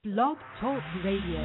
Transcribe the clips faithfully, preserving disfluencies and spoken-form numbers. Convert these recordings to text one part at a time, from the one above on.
Blog Talk Radio.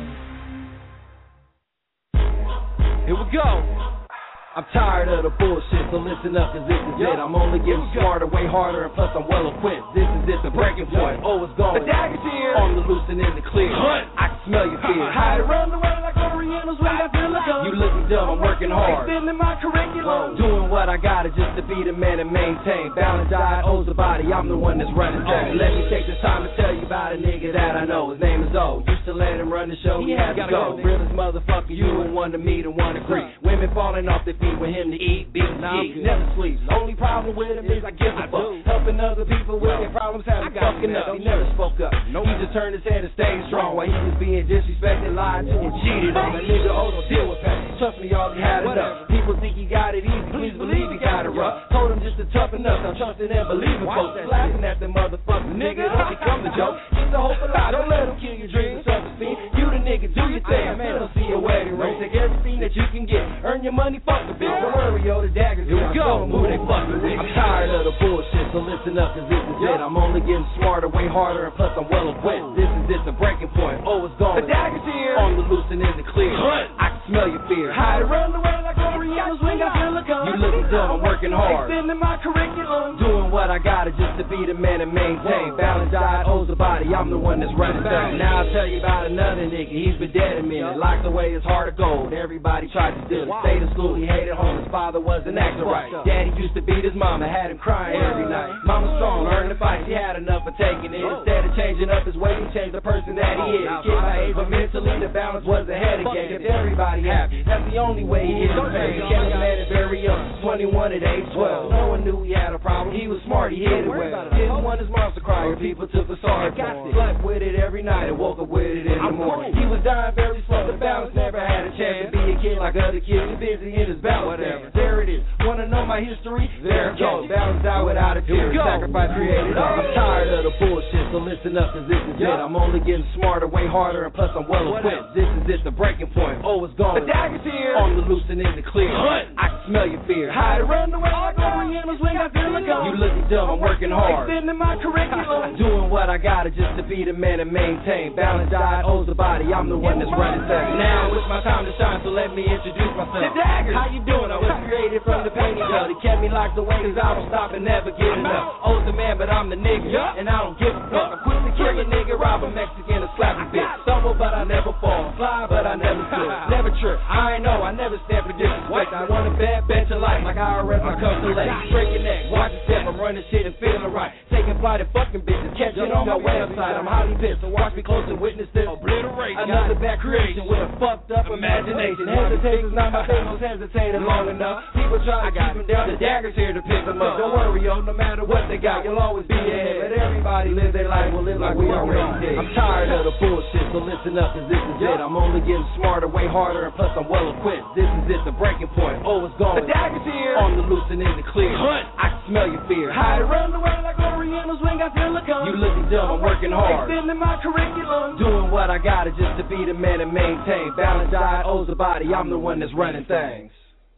Here we go. I'm tired of the bullshit, so listen up, cause this is it. I'm only getting smarter, way harder, and plus I'm well equipped. This is it, the breaking point. Oh, it's going. The dagger's here. On the loose and in the clear. I can smell your fear. Hide around the world like Orientals when I feel like you looking dumb, I'm working hard. Extending my curriculum. Doing what I gotta just to be the man and maintain. Balanced diet, owes the body, I'm the one that's running things. Let me take this time to tell you about a nigga that I know. His name is O. Used to let him run the show, he had to go. Realest motherfucker, you and one to meet and one to greet. Women falling off their feet with him to eat, beat, eat, never sleep. Only problem with him is I give a fuck. Helping other people with their problems, how he fucking up. He never spoke up. He just turned his head and stayed strong while he was being disrespected, lied to, and cheated on. That nigga oh don't deal with pain. Trust me, y'all, he had enough. People think he got it easy, please believe he got it rough. Told him just to toughen up, I'm trusting and believing folks. Laughing at the motherfucker, nigga, don't become the joke. It's a hope a lie, don't let him kill your dreams and self-esteem. You the nigga, do your thing, man, don't see your wedding ring. Take everything that you can get, earn your money, fuck the bill. Don't worry, yo, the daggers, here we go. Move they fucking with. I'm tired of the bullshit, so listen up, cause this is it. I'm only getting smarter, way harder, and plus I'm well equipped. This is it, the breaking point. Oh, it's going. The daggers here. On the loose and in the clear. I can smell your fear. Hide around the world like Orientals when I feel like you looking dumb, I'm working hard. Extending my curriculum. Doing what I gotta just to be the man and maintain. Balanced diet, owes the body, I'm the one that's running things. Now I'll tell you about another nigga, he's been dead a minute. Locked away his heart of gold, everybody tried to steal it. Stayed in school, he hated home, his father wasn't acting right. Daddy used to beat his mama, had him crying every night. Mama strong, learned to fight, she had enough of taking it. Instead of changing up his way, he changed the person that he is. Kid my age, but mentally the balance was ahead again. Kept everybody happy, that's the only way he hit his pain. Kept a man very young, twenty-one at age twelve. No one knew he had a problem, he was smart, he hid it well. Didn't want his monster cry, or people took a sorry for him. Slept with it every night and woke up with it in the morning. He was dying very slow, the balance never had a chance to be a kid like other kids. He's busy in his balance. There it is, wanna know my history? There it goes, balance out without a tear. Sacrifice created all. I'm tired of the bullshit, so listen up, cause this is it. I'm only getting smarter, way harder, and plus I'm well equipped. This is it, the breaking point. Oh, it's going. The dagger's here. On the loose and in the clear. I can smell your fear. Hide around the world like Orientals when I feel like you looking dumb, I'm working hard. Extending my curriculum. Doing what I gotta just to be the man and maintain. Balanced diet, owes the body, I'm the one that's running things. Now it's my time to shine, so let me introduce myself. The dagger. How you doing? I was created from the painting girl. They kept me locked away cause I don't stop and never get enough. O's the man, but I'm the nigga, and I don't give a fuck. I'm quick to kill a nigga, rob a Mexican, and slap a bitch. Stumble, but I never fall. Fly, but I never slip. Never trip. I ain't know, I never stand for disrespect. I want a bad bet your life, like I R S, I come to late. Break your neck, watch your step, I'm running shit and feeling right. Taking flight and fucking bitches, catch it on my website. I'm highly pissed, so watch me close and witness this. Obliterate another bad creation with a fucked up imagination. Hesitating's not my thing, was hesitating long enough. People try to keep him down, the dagger's here to pick them up. Don't worry, yo, no matter what they got, you'll always be ahead. Let everybody live their life, we'll live like we already did. I'm tired of the bullshit, so listen up, cause this is it. I'm only getting smarter, way harder, and plus I'm well equipped. This is it, the breaking point. Oh, it's going. The dagger's here. On the loose and in the clear. I can smell your fear. Hide around the world like Orientals when I feel like you looking dumb, I'm working hard. Extending my curriculum. Doing what I gotta just to be the man and maintain. Balanced diet, owes the body, I'm the one that's running things.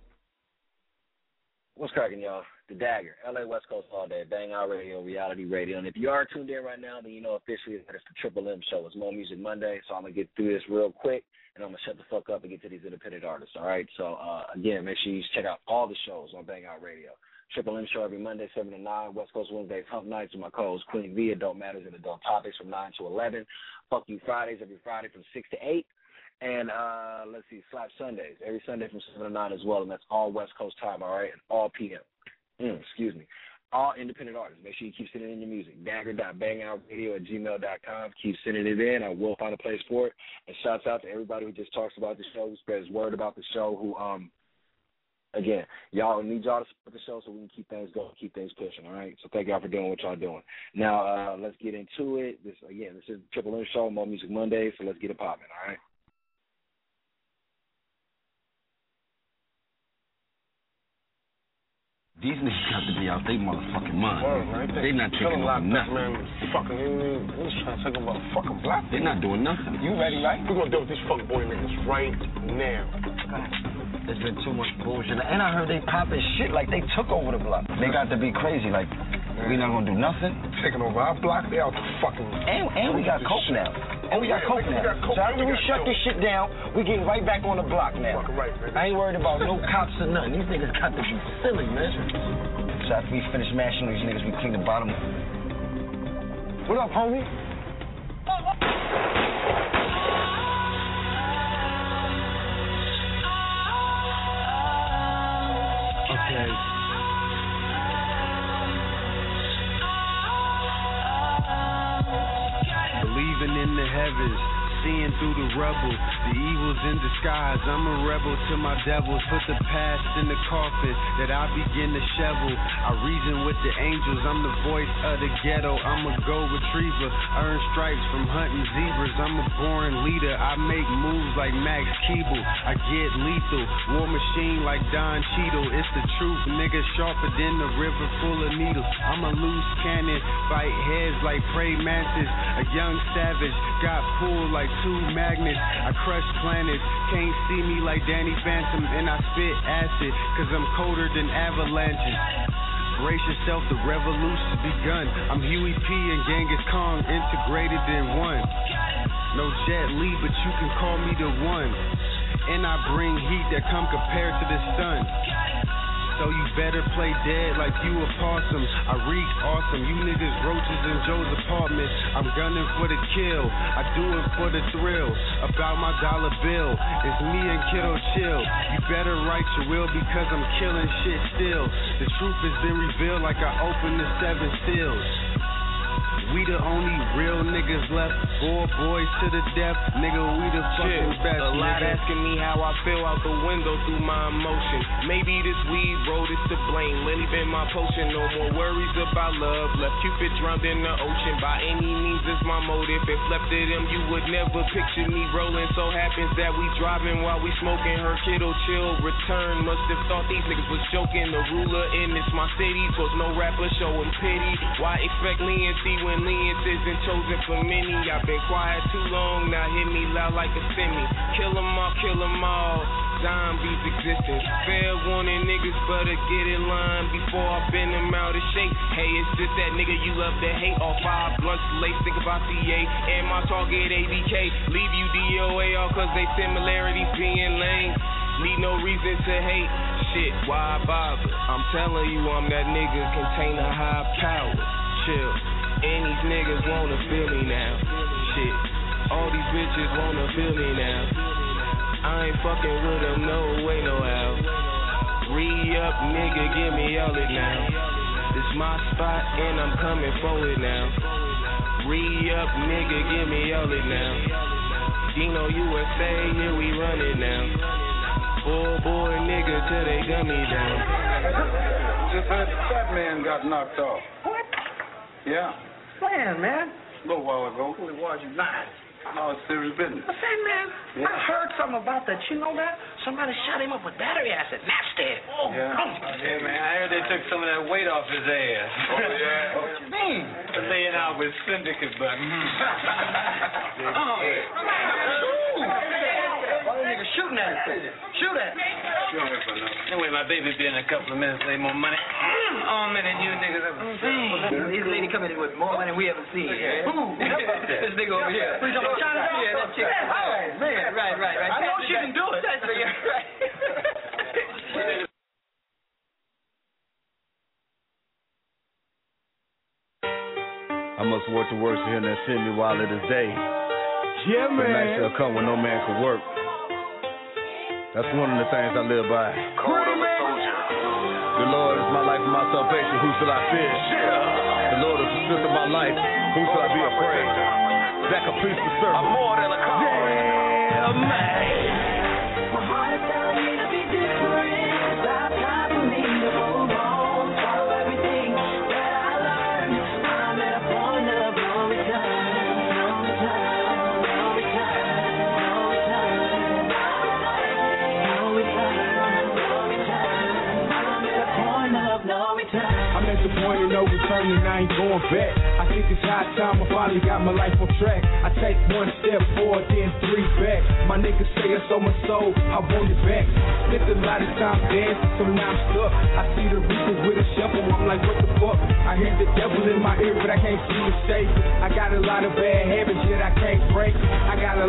What's cracking, y'all? The Dagger, L A West Coast all day, Bang Out Radio, Reality Radio. And if you are tuned in right now, then you know officially that it's the Triple M Show. It's Mo Music Monday, so I'm going to get through this real quick, and I'm going to shut the fuck up and get to these independent artists, all right? So, uh, again, make sure you check out all the shows on Bang Out Radio. Triple M Show every Monday, seven to nine. West Coast Wednesdays, Hump Nights with my co-host Queen V. Adult Matters and Adult Topics from nine to eleven. Fuck You Fridays every Friday from six to eight. And uh, let's see, Slap Sundays every Sunday from seven to nine as well, and that's all West Coast time, all right, and all P M. Mm, excuse me. All independent artists. Make sure you keep sending in your music. Dagger dot bang out radio at gmail dot com. Keep sending it in. I will find a place for it. And shouts out to everybody who just talks about the show, who spreads word about the show, who, um, again, y'all need y'all to support the show so we can keep things going, keep things pushing, all right? So thank y'all for doing what y'all doing. Now, uh, let's get into it. This Again, this is Triple M Show, Mo Music Monday, so let's get it popping, all right? These niggas got to be out they motherfucking mind. Word, right? They not taking over nothing. Man, fucking, you just trying to talk about fucking black. They not doing nothing. You ready, right? We're gonna deal with these fucking boy niggas right now. There's been too much bullshit. And I heard they popping shit like they took over the block. They got to be crazy. Like, we not gonna do nothing. Taking over our block, they out the fucking... And, and we got coke now. And we got coke now. So after we shut this shit down, we getting right back on the block now. I ain't worried about no cops or nothing. These niggas got to be silly, man. So after we finish mashing these niggas, we clean the bottom. What up, homie? Okay. Believing in the heavens, seeing through the rubble, the evil's in disguise. I'm a rebel to my devils. Put the past in the coffin that I begin to shovel. I reason with the angels. I'm the voice of the ghetto. I'm a gold retriever. Earn stripes from hunting zebras. I'm a born leader. I make moves like Max Keeble. I get lethal. War machine like Don Cheadle. It's the truth, nigga. Sharper than the river full of needles. I'm a loose cannon. Fight heads like prey mantis. A young savage. Got pulled like two magnets. I crush planets. Can't see me like Danny Phantom. And I spit acid, cause I'm colder than avalanches. Brace yourself, the revolution's begun. I'm Huey P and Genghis Khan integrated in one. No Jet Li, but you can call me the one. And I bring heat that come compared to the sun. So you better play dead like you a possum. I reek awesome. You niggas roaches in Joe's apartment. I'm gunning for the kill. I do it for the thrill. About my dollar bill. It's me and Kiddo Chill. You better write your will because I'm killing shit still. The truth has been revealed like I opened the seven seals. We the only real niggas left. Four boys to the death. Nigga, we the fucking best. A lot asking me how I feel out the window through my emotion. Maybe this weed road is to blame. Lenny been my potion. No more worries about love. Left Cupid drowned in the ocean. By any means, it's my motive. If left to them, you would never picture me rolling. So happens that we driving while we smoking. Her Kiddo Chill return. Must have thought these niggas was joking. The ruler in this my city. Was no rapper showing pity. Why expect leniency when lenience isn't chosen for many? I've been quiet too long, now hit me loud like a semi. Kill them all, kill them all. Zombies existence. Fair warning, niggas better get in line before I bend them out of shape. Hey, it's just that nigga you love to hate. All five blunts late, think about C A and my target A B K. Leave you D O A all cause they similarities being lame. Need no reason to hate. Shit, why bother? I'm telling you I'm that nigga, contain a high power. Chill. And these niggas wanna feel me now. Shit, all these bitches wanna feel me now. I ain't fucking with them, no way, no how. Re-up, nigga, give me all it now. This my spot and I'm coming for it now. Re-up, nigga, give me all it now. Dino U S A, here we run it now. Four boy nigga till they gun me down. Just heard the fat man got knocked off. What? Yeah. Man, man. A little while ago. Who it was, you lied. No, it's serious business. But say, man, Yeah. I heard something about that. You know that? Somebody shot him up with battery acid. Napster. Oh, Yeah. come. Yeah, man, I heard they took some of that weight off his ass. Oh, yeah? What you mean? For laying out with syndicate bucks. Oh, shoot. Why the nigga shooting at us? Shoot at me. Anyway, my baby be in a couple of minutes, lay more money on me than you niggas ever seen. This lady coming in with more money we ever seen. Who? This nigga over here. Who's on China? Yeah, that chick. Oh, man. Right, right, right. I know she can do it. That's right. I must work the works for him that sent me while it is day. Yeah, The night shall come when no man can work. That's one of the things I live by. Code of a soldier. The Lord is my life and my salvation. Who shall I fear? The Lord is the strength of my life. Who shall I be afraid? Back a priest to serve. I'm more than a call. Yeah, man. My heart is telling me to be different. Stop time for me to move on. Follow everything that I learned. I'm at a point of no return. No return. No return. No return. No return. No return. I'm at a point of no return. I'm at the point of no return and I ain't going back. I think it's high time I finally got my life on track. I take one step forward, then three back. My niggas say it's on my soul, I want it back. Spent a lot of time dancing, so now I'm stuck. I see the reaper with a shovel, I'm like, what the fuck? I hear the devil in my ear, but I can't see the shape. I got a lot of bad habits that I can't break.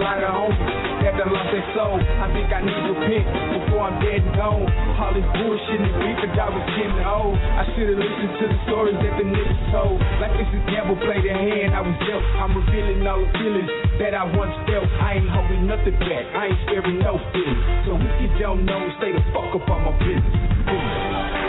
lot of homies that done lost their soul. I think I need to repent before I'm dead and gone. All this bullshit and beef and I was getting old. I should've listened to the stories that the niggas told. Like this is gamble played a hand I was dealt. I'm revealing all the feelings that I once felt. I ain't holding nothing back. I ain't sparing no feelings. So if you don't know, stay the fuck up on my business. business.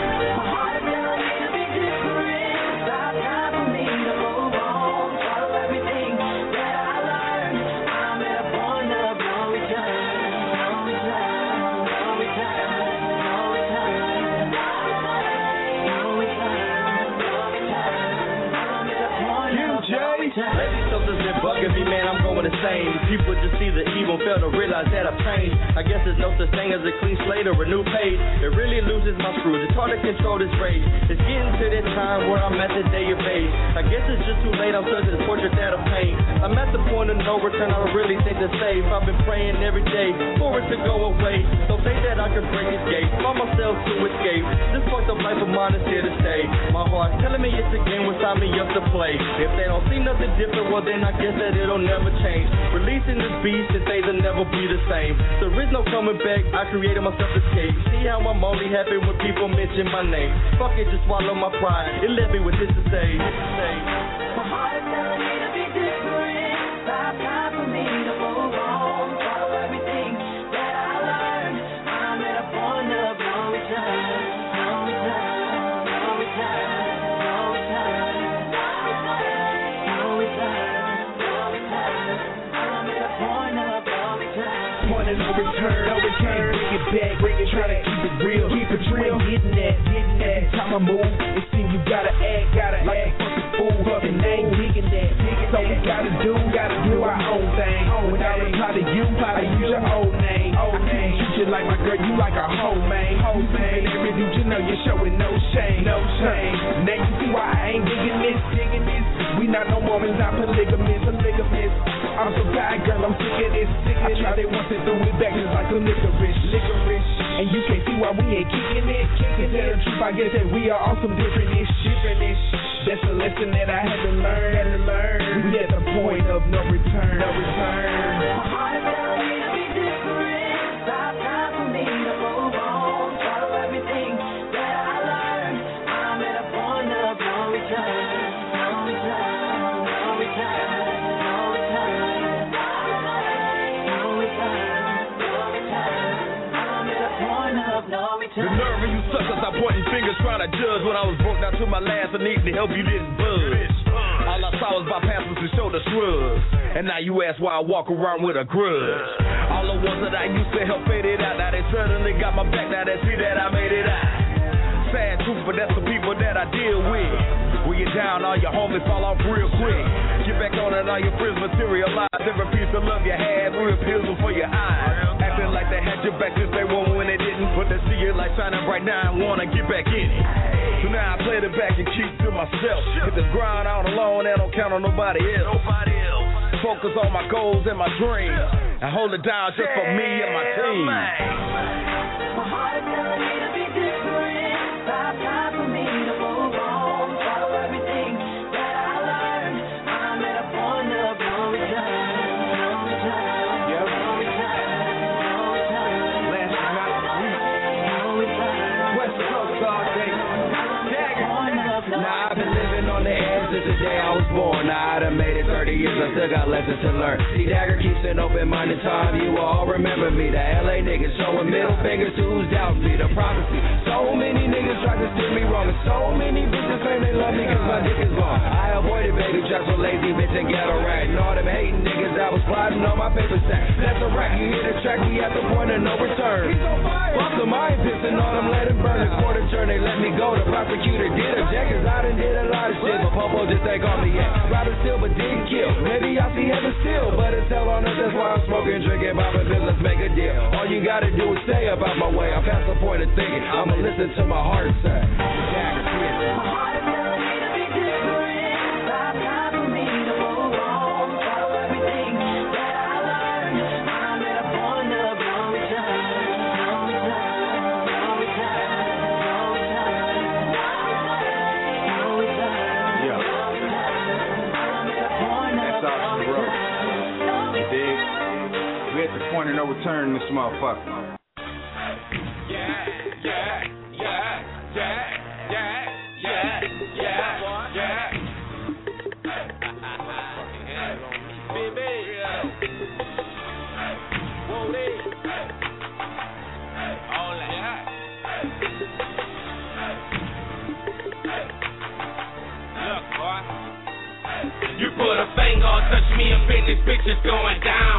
Lately something's been bugging me, man, I'm going insane. People just see the evil, fail to realize that I've changed. I guess there's no such thing as a clean slate or a new page. It really loses my screws, it's hard to control this rage. It's getting to that time where I'm at the day of age. I guess it's just too late, I'm such a portrait that of pain. I'm at the point of no return, I don't really think to save. I've been praying every day for it to go away. Don't think that I can break this gate, find myself to escape. This fucked up life of mine is here to stay. My heart's telling me it's a game, will sign me up to play. If they don't see nothing different, well then I guess that it'll never change. Releasing this beast and things will never be the same. There is no coming back, I created myself escape. See how I'm only happy when people mention my name. Fuck it, just swallow my pride. It left me with this to say. My heart is telling me to be different. Stop time for me to move on. Follow everything that I learned. I'm at a point of no return. No return, no return, no return. Point of no return, no return. Bring it back, bring it, try to keep it real, keep it real. Getting that, getting that. Every time I move, it seems you gotta act, gotta like act. a fucking fool, fucking ain't digging that. So we gotta do, gotta do our own thing. When I reply to you, I use your old name. Old name. Treat you like my girl, you like a whole man. Whole man. Every dude you know, you're showing no shame, no shame. Now you see why I ain't digging this, digging this. We not no more, not polygamous, polygamous. I'm so tired, girl, I'm sick of this, sick of this. I tried it once and threw it back just like a licorice, licorice. And you can't see why we ain't kicking it, kicking it. The truth, I guess that we are on some different-ish, different-ish. That's a lesson that I had to learn, had to learn. We at the point of no return, no return. My heart is telling me to be different. Stop time for me to move on. Follow everything that I learned. I'm at a point of no return, no return, no return. The nerve of you suckers, I pointing fingers trying to judge. When I was broke down to my last and needing help, you didn't budge. All I saw was bypassers and shoulder shrugs. And now you ask why I walk around with a grudge. All the ones that I used to help faded out. Now they suddenly got my back, now they see that I made it out. Sad truth, but that's the people that I deal with. When you're down, all your homies fall off real quick. Get back on and all your friends materialize. Every piece of love you had, real pills before your eyes. Acting like they had your back since they won when they didn't. But they see it like shining bright now and wanna get back in it. So now I play the back and keep to myself. Hit this grind out alone and don't count on nobody else. Nobody else. Focus on my goals and my dreams. And hold it down just for me and my team. My heart is telling me to be different. Stop time for me to move on. Follow everything that I learned. I'm at a point of no return. No return. No return. No return. Last but not least, no return. West Coast all day. Now I've been living on the edge since the day I was born. Now I done made it thirty years, I still got lessons to learn. See, Dagger keeps an open-minded time. You all remember me, the L A niggas showing middle fingers to who's doubting me. The prophecy. So many niggas try to steer me wrong, and so many bitches claim they love me cause my dick is long. I avoided baby just for lazy bitch and ghetto rat. And all them hating niggas that was plotting on my paper stack. That's a wreck. You hear the track, we at the point of no return. He's on fire. Fuck them, I ain't pissing on them, let him burn. The quarter turn, they let me go. The prosecutor did object cause I done did a lot of shit, but Popo just ain't call me yet. Robbing still, but didn't kill. Maybe I see heaven still, but it's hell on earth. That's why I'm smoking, drinking, popping pills. Let's make a deal. All you gotta do is stay about my way. I'm past the point of thinking. I'ma listen to my heart say. Dagger, my heart is telling me to be different. Stop time for me to move on. Follow everything that I learned. I'm at a point of no return. No return. No return. No return. No return. Yeah. I'm at a point of no return. You dig? We at the point of no return in this motherfucker. Yeah, yeah, yeah, yeah, yeah, yeah, yeah, yeah. Baby, whoa, they all that. Look, boy, you put a finger, touch me up in this bitch, it's going down,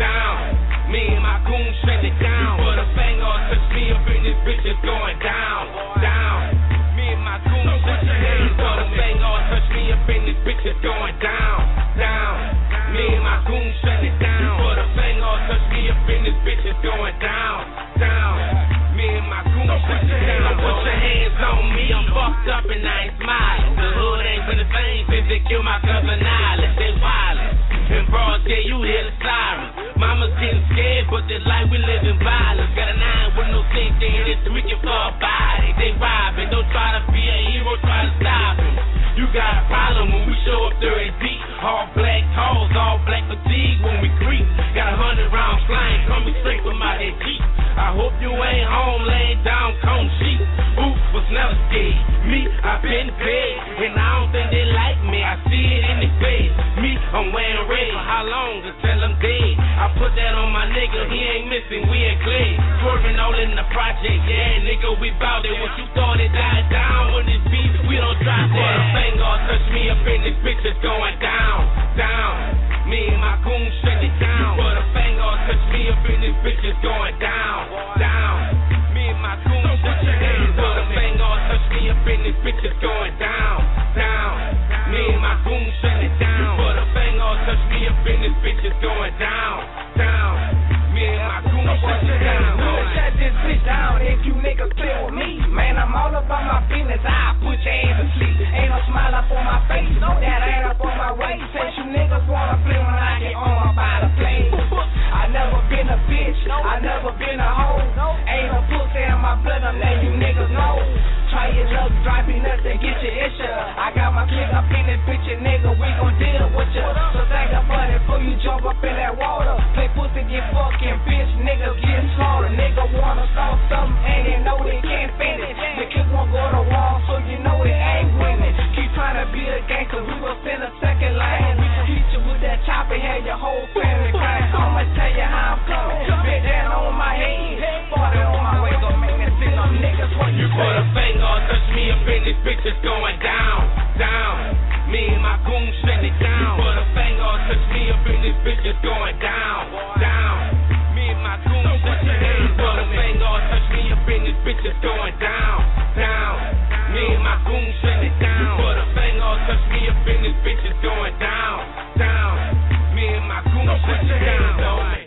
down. Me and my goon shut it down. You put a finger, touch me up in this bitch, it's going down, down. Me and my goon shut it down. You put a finger, touch me up in this bitch, it's going down, down. Me and my goon shut it down. You put a finger, touch me up in this bitch, it's going down, down. Me and my goon shut it down. Don't put your hands on me, I'm fucked up and I ain't smiling. The hood ain't been the same since they killed my cousin Island. They wildin'. In broad day, you hear the sirens. Mama's getting scared, but the life we live in violence. Got a nine with no safety, and it's wicked for a body. They robbing, don't try to be a hero, try to stop him. You got a problem when we show up thirty deep. All black calls, all black fatigue when we creep. Got a hundred rounds flying, coming straight from out that Jeep. I hope you ain't home laying down cone sheep. Ooh, was never scared. Me, I been paid, and I don't think they like me. I see it in their face. Me, I'm wearing red for how long? Until I'm dead. I put that on my nigga, he ain't missing, we ain't clear. Swerving all in the project, yeah, nigga, we bout it. What you thought it died down when this beat, we don't drop that. Put a finger, touch me up in this bitch, it's going down, down. Me and my goon shut it down. Put a finger, touch me up in this bitch, it's going down, down. Me and my goon shut it down. Put a finger, touch me up in this bitch, it's going down, down. Me and my goon shut it down. Put a finger, touch me up in this bitch, it's going down, down. Me and my goon shut it down. Shut this bitch down if you niggas play with me. Man, I'm all about my business, I'll put your ass to sleep. Ain't no smile up on my face, no that ain't up on my waist. Since you niggas wanna play when I get on my body plane. I never been a bitch, I never been a hoe. Ain't a pussy in my blood, I'm letting you niggas know. Try your luck, drop your nuts and get your issue. I got my click up in this bitch, and nigga, we gon' deal with ya. So think about it before you jump up in that water. Play pussy, get fucking bitch, niggas get slaughtered. Nigga wanna start something, and they know they can't finish. The kids won't go to wall, so you know they ain't winning. Keep trying to be a gang, cause we gon' send a second lane. We can hit you with that chopper, have your whole family crying. I'ma tell you how I'm coming. Bit down on my head, farted on my way, gon' make me see them niggas what you put a finger, touch me up in this bitch, it's going down, down. Me and my goon shut it down. Put a finger, touch me up in this bitch, it's going down, down. Me and my goon shut it down. Put a finger, touch me up in this bitch, it's going down, down. Me and my goon shut it down. Put a finger, touch me up in this bitch, it's going down, down. Me and my goon shut it down.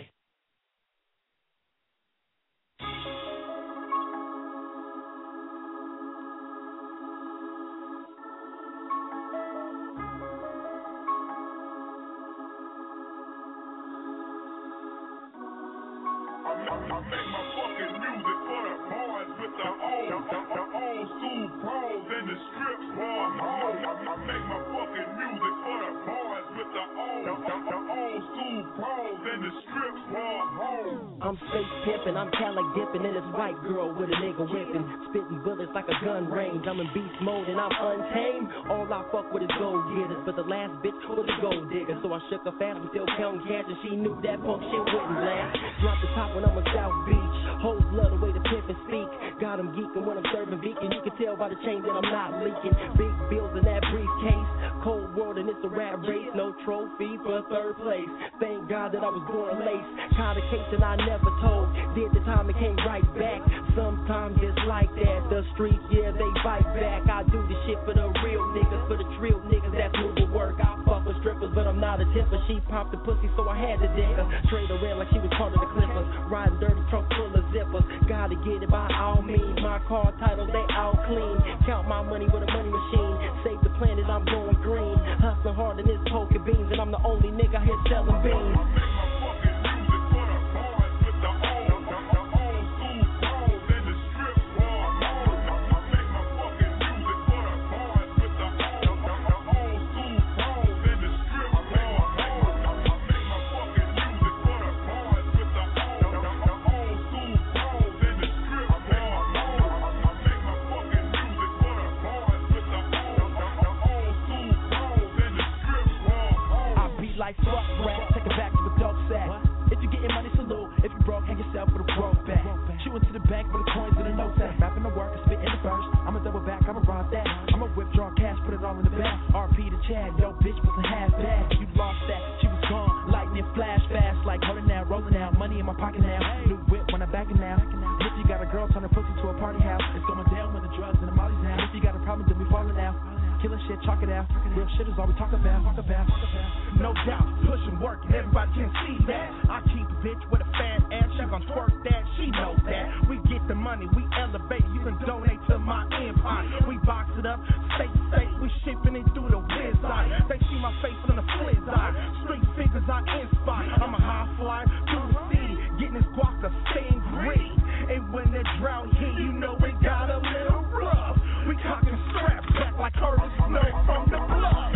I make my fucking music for the boys with the old, the, the old school pros and the strip bars. I, I, I make my fucking music for the boys with the old, the, the, the old school pros and the strip bars. I'm space pimpin', I'm Cadillac dipping in this white girl with a nigga whipping, spitting bullets like a gun range. I'm in beast mode and I'm untamed. All I fuck with is gold getters, but the last bitch was a gold digger. So I shook her fast, we still counting cash, and she knew that punk shit wouldn't last. Drop the top when I'm on South Beach. Hoes love the way the pimp and speak. Got them geeking when I'm serving vegan. You can tell by the chain that I'm not leaking. Big bills in that briefcase. Cold world and it's a rap race. No trophy for third place. Thank God that I was born late. Caught a case and I never told. Did the time and came right back. Sometimes it's like that. The streets, yeah, they fight back. I do the shit for the real niggas, for the trill niggas that's moving work. I fuck with strippers, but I'm not a tipper. She popped the pussy, so I had to dig her. Trade her in like she was part of the Clippers. Riding dirty trunk full of zippers. Gotta get it by all means. My car titles, they all clean. Count my money with a money machine. Save the planet, I'm going green. Hustling hard in this poker beans, and I'm the only nigga here selling beans. The bank with the coins and the notes that rapping the work and spitting the verse. I'ma double back, I'ma rob that. I'ma withdraw cash, put it all in the bag. R P to Chad, yo bitch was a half bag. You lost that, she was gone. Lightning flash fast, like holding out, rolling out. Money in my pocket now. New whip when I'm backing now. If you got a girl turn her pussy to a party house, it's going down when the drugs and the molly's now. If you got a problem, then we falling out. Killer shit, chalk it out. Real shit is all we talk about. Talk about. No doubt, pushing work, and everybody can see that. I keep a bitch with a fat ass, she gon' twerk that, she knows that. We get the money, we elevate, you can donate to my empire. We box it up, state to state, we shipping it through the whiz eye. They see my face on the flizz eye. Street figures I inspire. I'm a high flyer through the city, getting this guaca staying gritty. And when the drought hit, you know it got a little rough. We cocking straps back like Curtis Snow from the blood.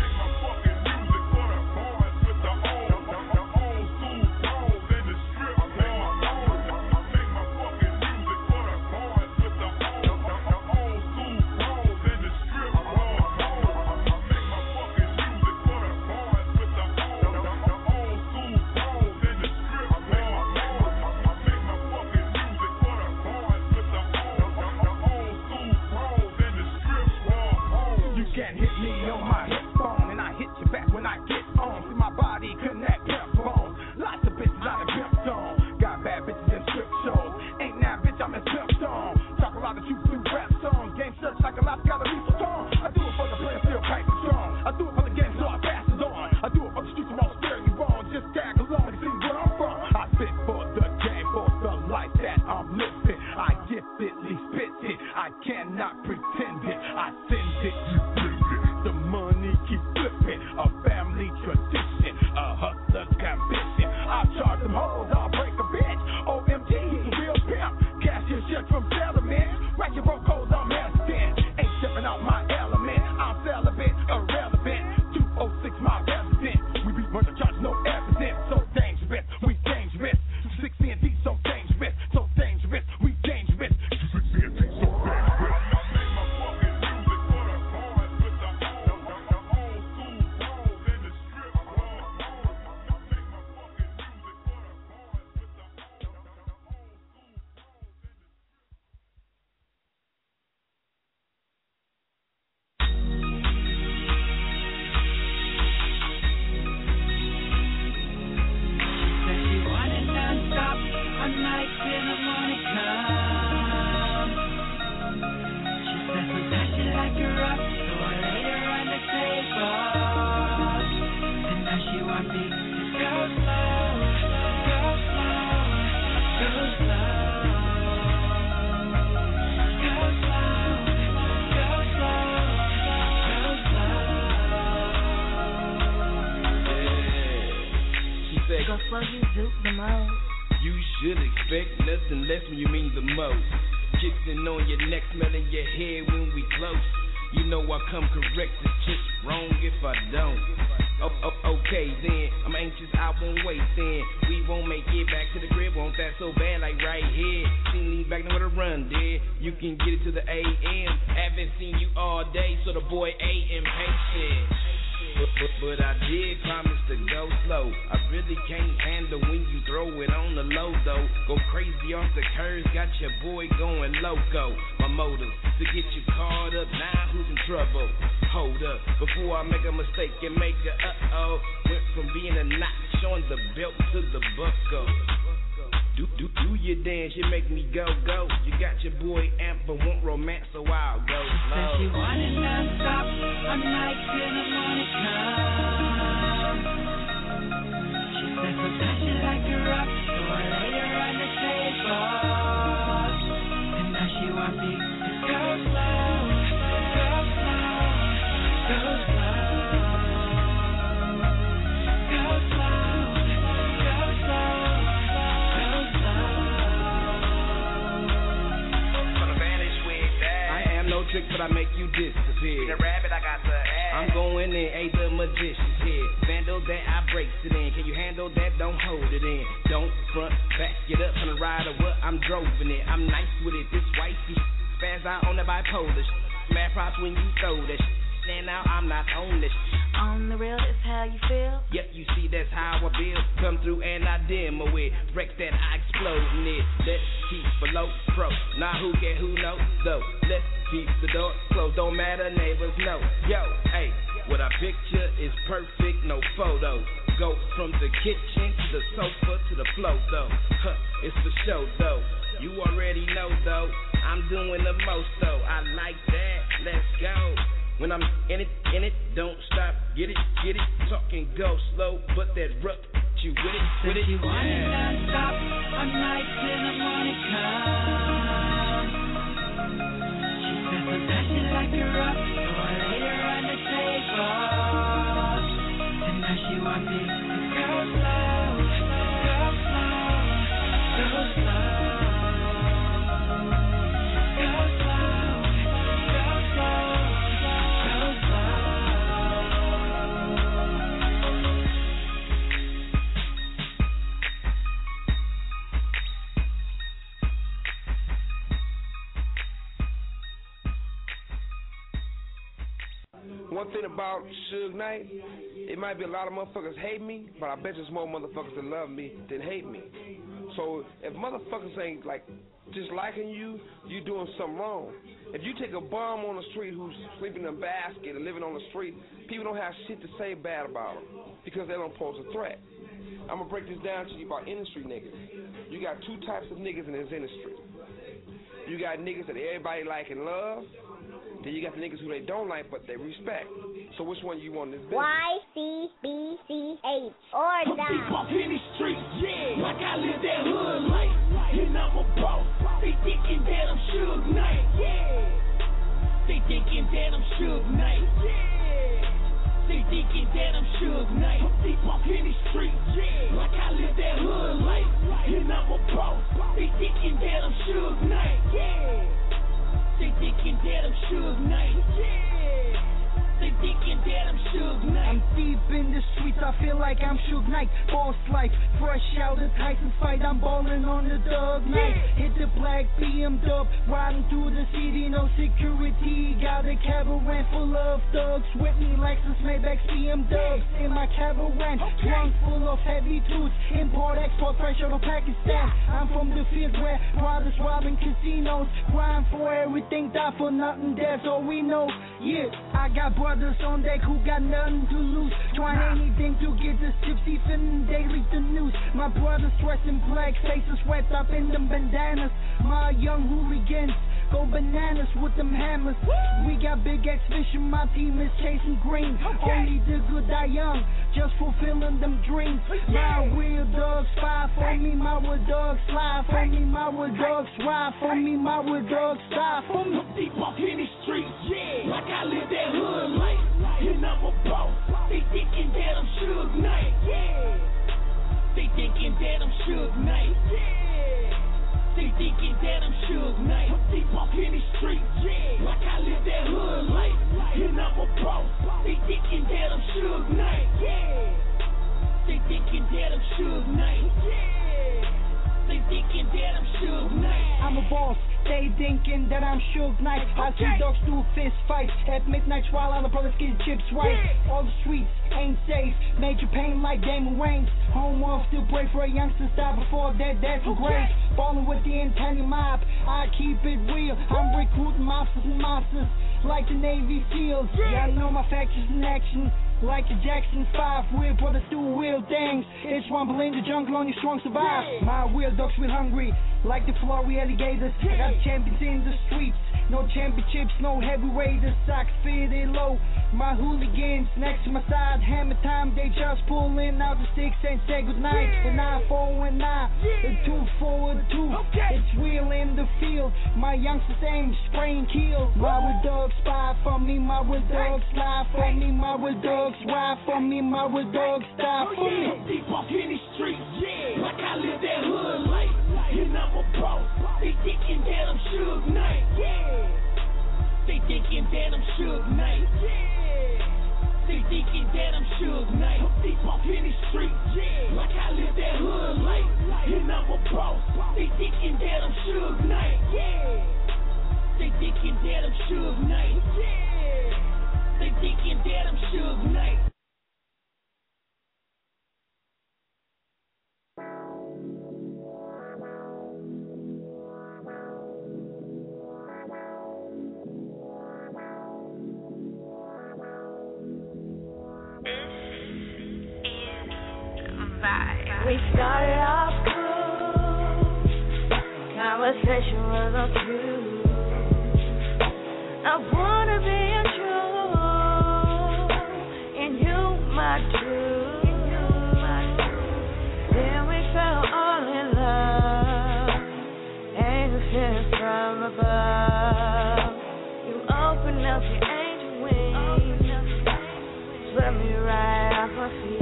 You should expect nothing less when you mean the most. Kissing on your neck, smelling your hair when we close. You know I come correct, it's just wrong if I don't. Oh, oh, okay then, I'm anxious, I won't wait then. We won't make it back to the crib, want that so bad like right here. See me back now with a run, dear. You can get it to the A M. Haven't seen you all day, so the boy A impatient. But, but, but I did promise to go slow. I really can't handle when you throw it on the low though. Go crazy off the curves, got your boy going loco. My motive to get you caught up, now who's in trouble? Hold up, before I make a mistake and make a uh-oh. Went from being a notch on the belt to the buckle. Do, do, do your dance, you make me go, go. You got your boy amp, but want romance, so I'll go slow. Said she wanted non-stop, I'm like till the morning come. She said sometimes she like to rock, so I laid her on the table. And now she want me to go slow, go slow, go slow. Go slow, go slow. No trick, but I make you disappear. The rabbit, I got the ass. I'm going in, ain't the magician's here. Vandal that, I breaks it in. Can you handle that? Don't hold it in. Don't front, back it up on the ride or what? I'm droving it. I'm nice with it. This wifey spaz out on the bipolar. Mad props when you throw that. Stand out, I'm not on this. On the real, that's how you feel? Yep, you see, that's how I feel. Come through and I demo it. Wreck that, I explode in it. Let's keep below pro. Now who get who know, though. Let's keep the door closed. Don't matter, neighbors know. Yo, hey, what I picture is perfect, no photo. Go from the kitchen to the sofa to the floor, though. Huh, it's for show, though. You already know, though. I'm doing the most, though. I like that. Let's go. When I'm in it, in it, don't stop. Get it, get it. Talking go slow, but that rough. You with it, with it. You want it non-stop, all night till the morning comes. She said sometimes she like it rough, so I laid her on the table. And now she wants it to go slow, go slow, go slow. One thing about Suge Knight, it might be a lot of motherfuckers hate me, but I bet there's more motherfuckers that love me than hate me. So if motherfuckers ain't like just liking you, you doing something wrong. If you take a bum on the street who's sleeping in a basket and living on the street, people don't have shit to say bad about them because they don't pose a threat. I'm gonna break this down to you about industry niggas. You got two types of niggas in this industry. You got niggas that everybody like and love. Then you got the niggas who they don't like but they respect. So which one you want in this business? Y, C, B, C, H, or die. Deep off in the streets, yeah, like I live that hood life. And I'm a boss. They thinking that I'm Suge Knight, yeah. They thinking that I'm Suge Knight, yeah. They thinking that I'm Suge Knight. Deep off in the streets, yeah, like I live that hood life. And I'm a boss. They thinking that I'm Suge Knight, yeah. They thinking that I'm Suge Knight, yeah. They thinking that I'm Suge Knight. I'm deep in the streets, I feel like I'm Suge Knight. Boss life, fresh out of Tyson fight, I'm ballin' on the Dog Night. Hit the black B M dub, riding through the city, no security. Got a caravan full of thugs with me, Lexus, Maybach, B M dubs in my caravan, trunk full of heavy tools. Import, export, fresh out of Pakistan. I'm from the field where brothers robbing casinos, grind for everything, die for nothing. That's all we know. Yeah, I got brothers on deck who got nothing to lose, trying anything to get this tipsy, feeling daily the news. My brothers dressed in black, faces wrapped up in them bandanas. My young hooligans go bananas with them hammers. We got big exhibition, my team is chasing green. Only the good die young, just fulfilling them dreams. My real dogs fight for me, my real dogs slide for me, my real dogs ride for me, my real dogs die for me. Deep off in the streets, yeah, like I live that hood life. And I'm a boss. They thinking that I'm Suge Knight, yeah. They thinking that I'm Suge Knight, yeah. They thinking that I'm Suge Knight. Deep off in the streets, yeah, like I live that hood life. And I'm a boss. They thinking that I'm Suge Knight, yeah. They thinking that I'm Suge Knight, yeah. They thinking that I'm Suge Knight. I'm a boss. They thinking that I'm Suge Knight. I see dogs do fist fights at midnight while other brothers get chips right. All the streets ain't safe. Major pain like Damon Wayans. Home off still pray for a youngster stop before that. That's great. Ballin' with the Italian mob. I keep it real. I'm recruiting mobsters and monsters like the Navy SEALs. Yeah, I know my factions in action. Like the Jackson five, real brothers do real things. It's rumble in the jungle, only strong survive. My real dogs feel hungry, like the Florida alligators. I got champions in the streets, no championships, no heavyweights. Socks fitted low, my hooligans next to my side. Hammer time, they just pulling out the sticks and say goodnight. And nine four and nine, and two forward two. It's real in the field. My youngsters aim, spray and kill. My real dogs spy for me, my real dogs slide for me, my real dogs ride for me, my real dogs die for me. Deep off in the streets, yeah, like I live that hood life. And I'm a boss. They thinking that I'm Suge Knight, yeah. They thinking that I'm Suge Knight, yeah. They thinking that I'm Suge Knight. Deep off in the streets, yeah, like I live that hood life. And I'm a boss. They thinking that I'm Suge Knight, yeah. They thinking that I'm Suge Knight, yeah. they thinking that I'm Suge Knight. We started off cool, conversation was on cue. I wanna be a true, and you my truth. Then we fell all in love, angels sent from above. You opened up your angel wings, swept me right off my feet.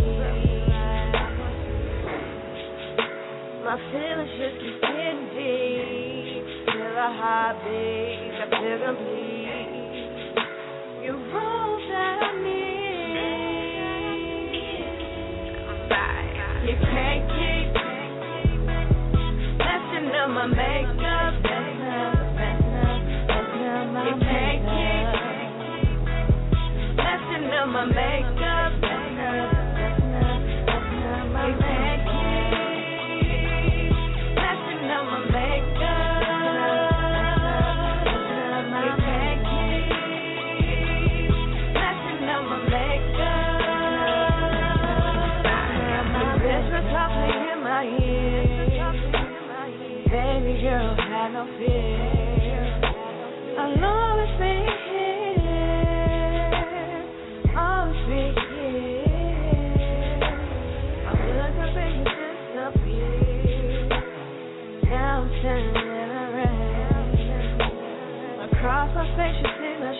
My feelings just keep getting deep, till our heart beats, I feel complete. You rose that I need. You can't keep messing up my makeup. You can't keep messing up my makeup. You can't keep baby girl, have no fear. I'll always be here, always be here. My blood pressure disappeared. Now I'm standing in the rain. Across my face you see the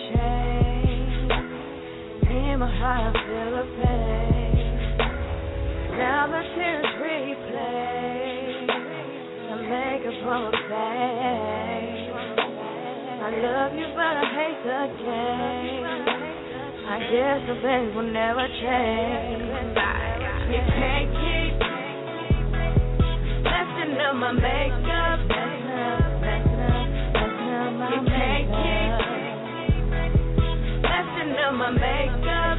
shame. In my heart I feel the pain. Now the tears replay. Make up for a face. I love you, but I hate the game. I guess the things will never change. You can't keep messing up my makeup. You can't keep messing up my makeup.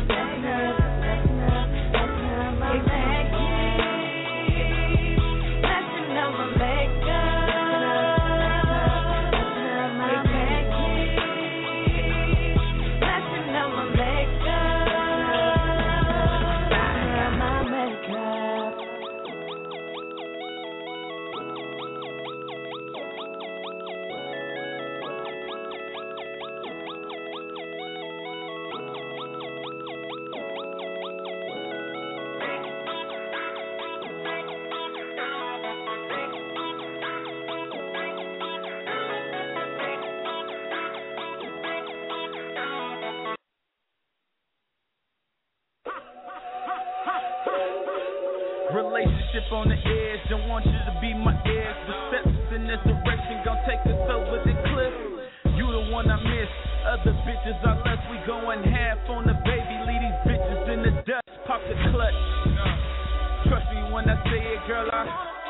You can't keep messing up my makeup. Relationship on the edge, don't want you to be my edge. The steps in this direction gon' take us over the cliff. You the one I miss, other bitches are less. We going half on the baby, leave these bitches in the dust. Pop the clutch. Trust me when I say it, girl. I,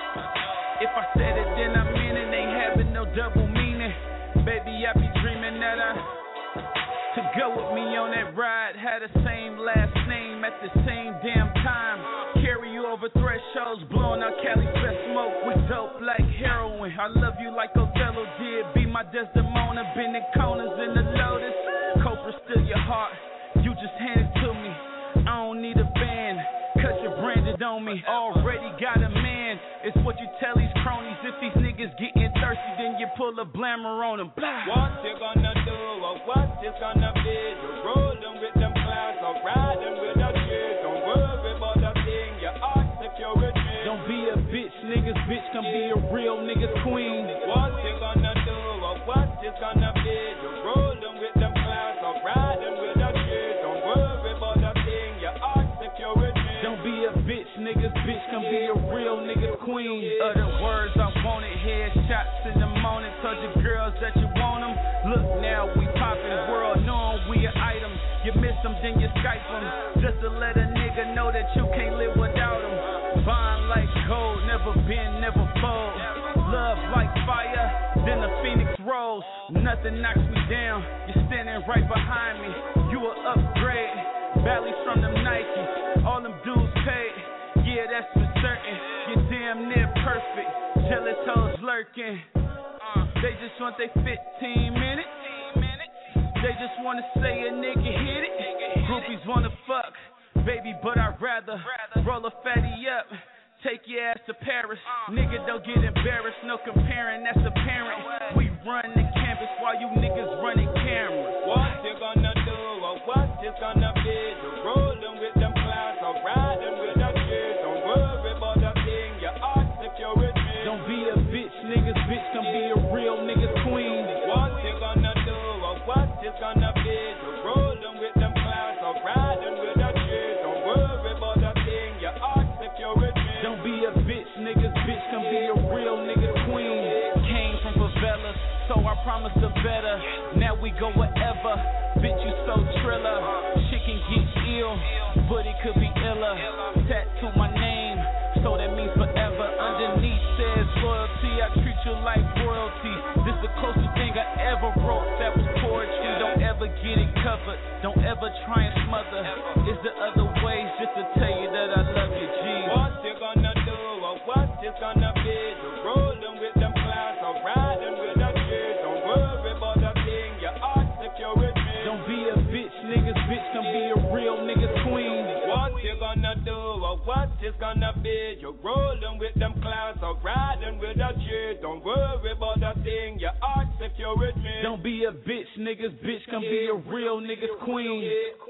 if I said it, then I mean it. Ain't having no double meaning. Baby, I be dreaming that I to go with me on that ride. Had the same last name at the same damn time. Carry you over thresholds, blowing out Cali's best smoke. We dope like heroin. I love you like Othello did. Be my Desdemona, been in corners in the Lotus. Cobra still your heart, you just hand it to me. I don't need a band, cause you're branded on me. Already got a man, it's what you tell these cronies. If these niggas getting thirsty, then you pull a blammer on them. Blah. What you gonna do, or what you gonna be? You rolling with them clouds, or riding with the kids. Don't worry about the thing, your art security. Don't be a bitch, niggas bitch can be a real nigga queen. What you gonna do, or what you gonna be? You rolling with them clouds, or riding with the kids. Don't worry about the thing, your art security. Don't be a bitch, niggas bitch can be a real nigga queen. Other words I wanted, headshots in the morning. Told your girls that you want them. Look now, we poppin', world knowing we an item. You miss them, then you Skype them. Just to let a nigga know that you can't live without them. Bond like gold, never bend, never fold. love like fire, then the phoenix rose. Nothing knocks me down, you're standing right behind me. You will upgrade, valleys from them Nikes. All them dudes paid, yeah, that's for certain. You're damn near perfect, jealous hoes lurking. uh, They just want their fifteen minutes. They just wanna say a nigga hit it. Groupies wanna fuck, baby, but I'd rather roll a fatty up, take your ass to Paris. Nigga, don't get embarrassed, no comparing, that's apparent. We run the canvas while you niggas running cameras. What you gonna do or what you gonna be? You rolling with them clouds or riding with them kids. Don't worry about the thing, your heart secure with me. Don't be a bitch, niggas, bitch can be a real nigga queen. What you gonna do or what you gonna be? You rolling with them clouds or riding with them kids. Don't worry about the thing, your heart secure with me. Don't be a bitch, niggas, bitch can be a real nigga queen. Came from favelas, so I promised her better. Now we go wherever, bitch you so triller. Shit can get ill, but it could be iller. Tattoo my name, so that means forever. Underneath says loyalty, I treat you like royalty. This the closest thing I ever wrote that was poetry. Don't ever get it covered, don't ever try and smother. Is there other ways just to tell you that I love you, G? What you gonna do or what you gonna be? You rolling with them clouds or riding with them kids. Don't worry about the thing, your heart secure with me. Don't be a bitch, niggas, bitch can be a real nigga queen. What you gonna do or what you gonna be? You rolling with them clouds or riding with them kids. Don't worry about the thing, your heart secure with me. Don't be a bitch, niggas, bitch can be a real nigga queen.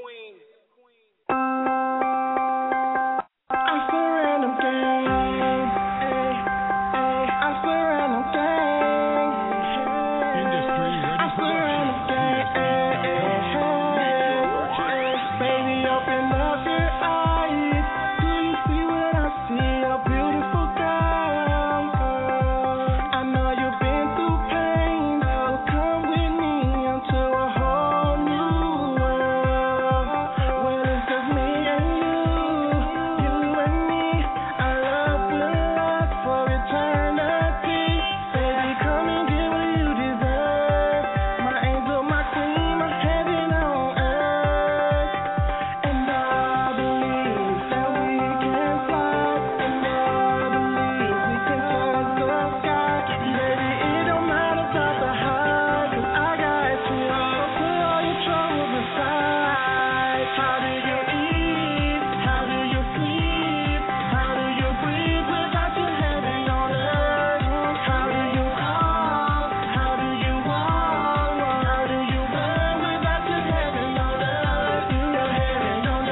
I spit random game, ay, ay. I spit random game, Industry I spit random game, ay, ay, ay. Baby, open up your eyes. Do you see what I see? A beautiful girl. I know you've been through pain, so come with me into a whole new world. Well, it's just me and you, you and me. Our love will last for eternity. Baby, come and get what you deserve. My angel, my queen, my heaven on earth. And I believe that we can fly. And I believe we can touch the sky. Baby, it don't matter about the high, 'cause I got you. So put all your troubles aside. How do you eat? How do you sleep? How do you breathe without your heaven on earth? How do you crawl? How do you walk? How do you run without your heaven on earth? Your heaven on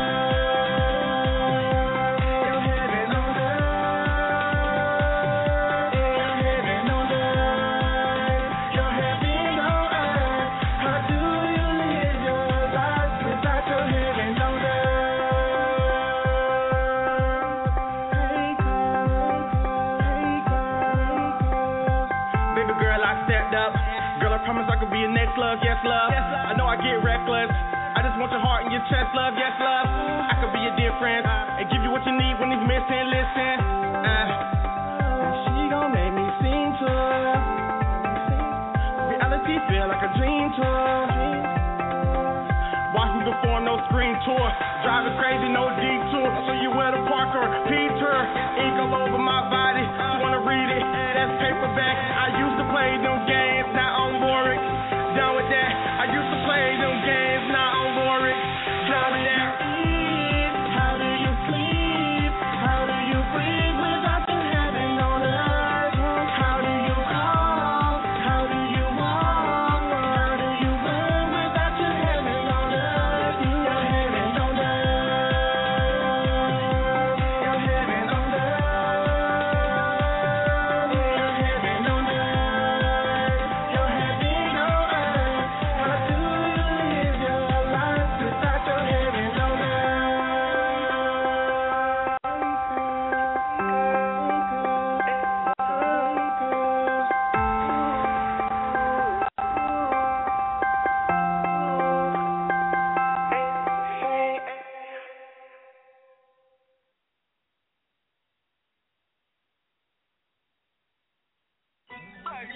earth. Your heaven on earth. Your heaven on earth. Your heaven on earth. How do you live your life without your heaven on Baby girl, I stepped up. Girl, I promise I could be your next love, yes love. I know I get reckless. I just want your heart and your chest, love, yes love. I could be your dear friend and give you what you need when he's missing. Listen, uh, she gon' make me sing to her. Reality feel like a dream to her. Watch me perform no screen tour. Driving crazy, no detour. So you wear the Parker, Peter. Ink all over my body. You wanna read it? That's paperback. I used to play them games, now I'm boring. Done with that. I used to play them games, now I'm boring. Done with that. How do you sleep? How do you breathe without your heaven on earth? How do you crawl? How do you walk? How do you run without your heaven on earth? Your heaven on earth. Your heaven on earth. Your heaven on earth.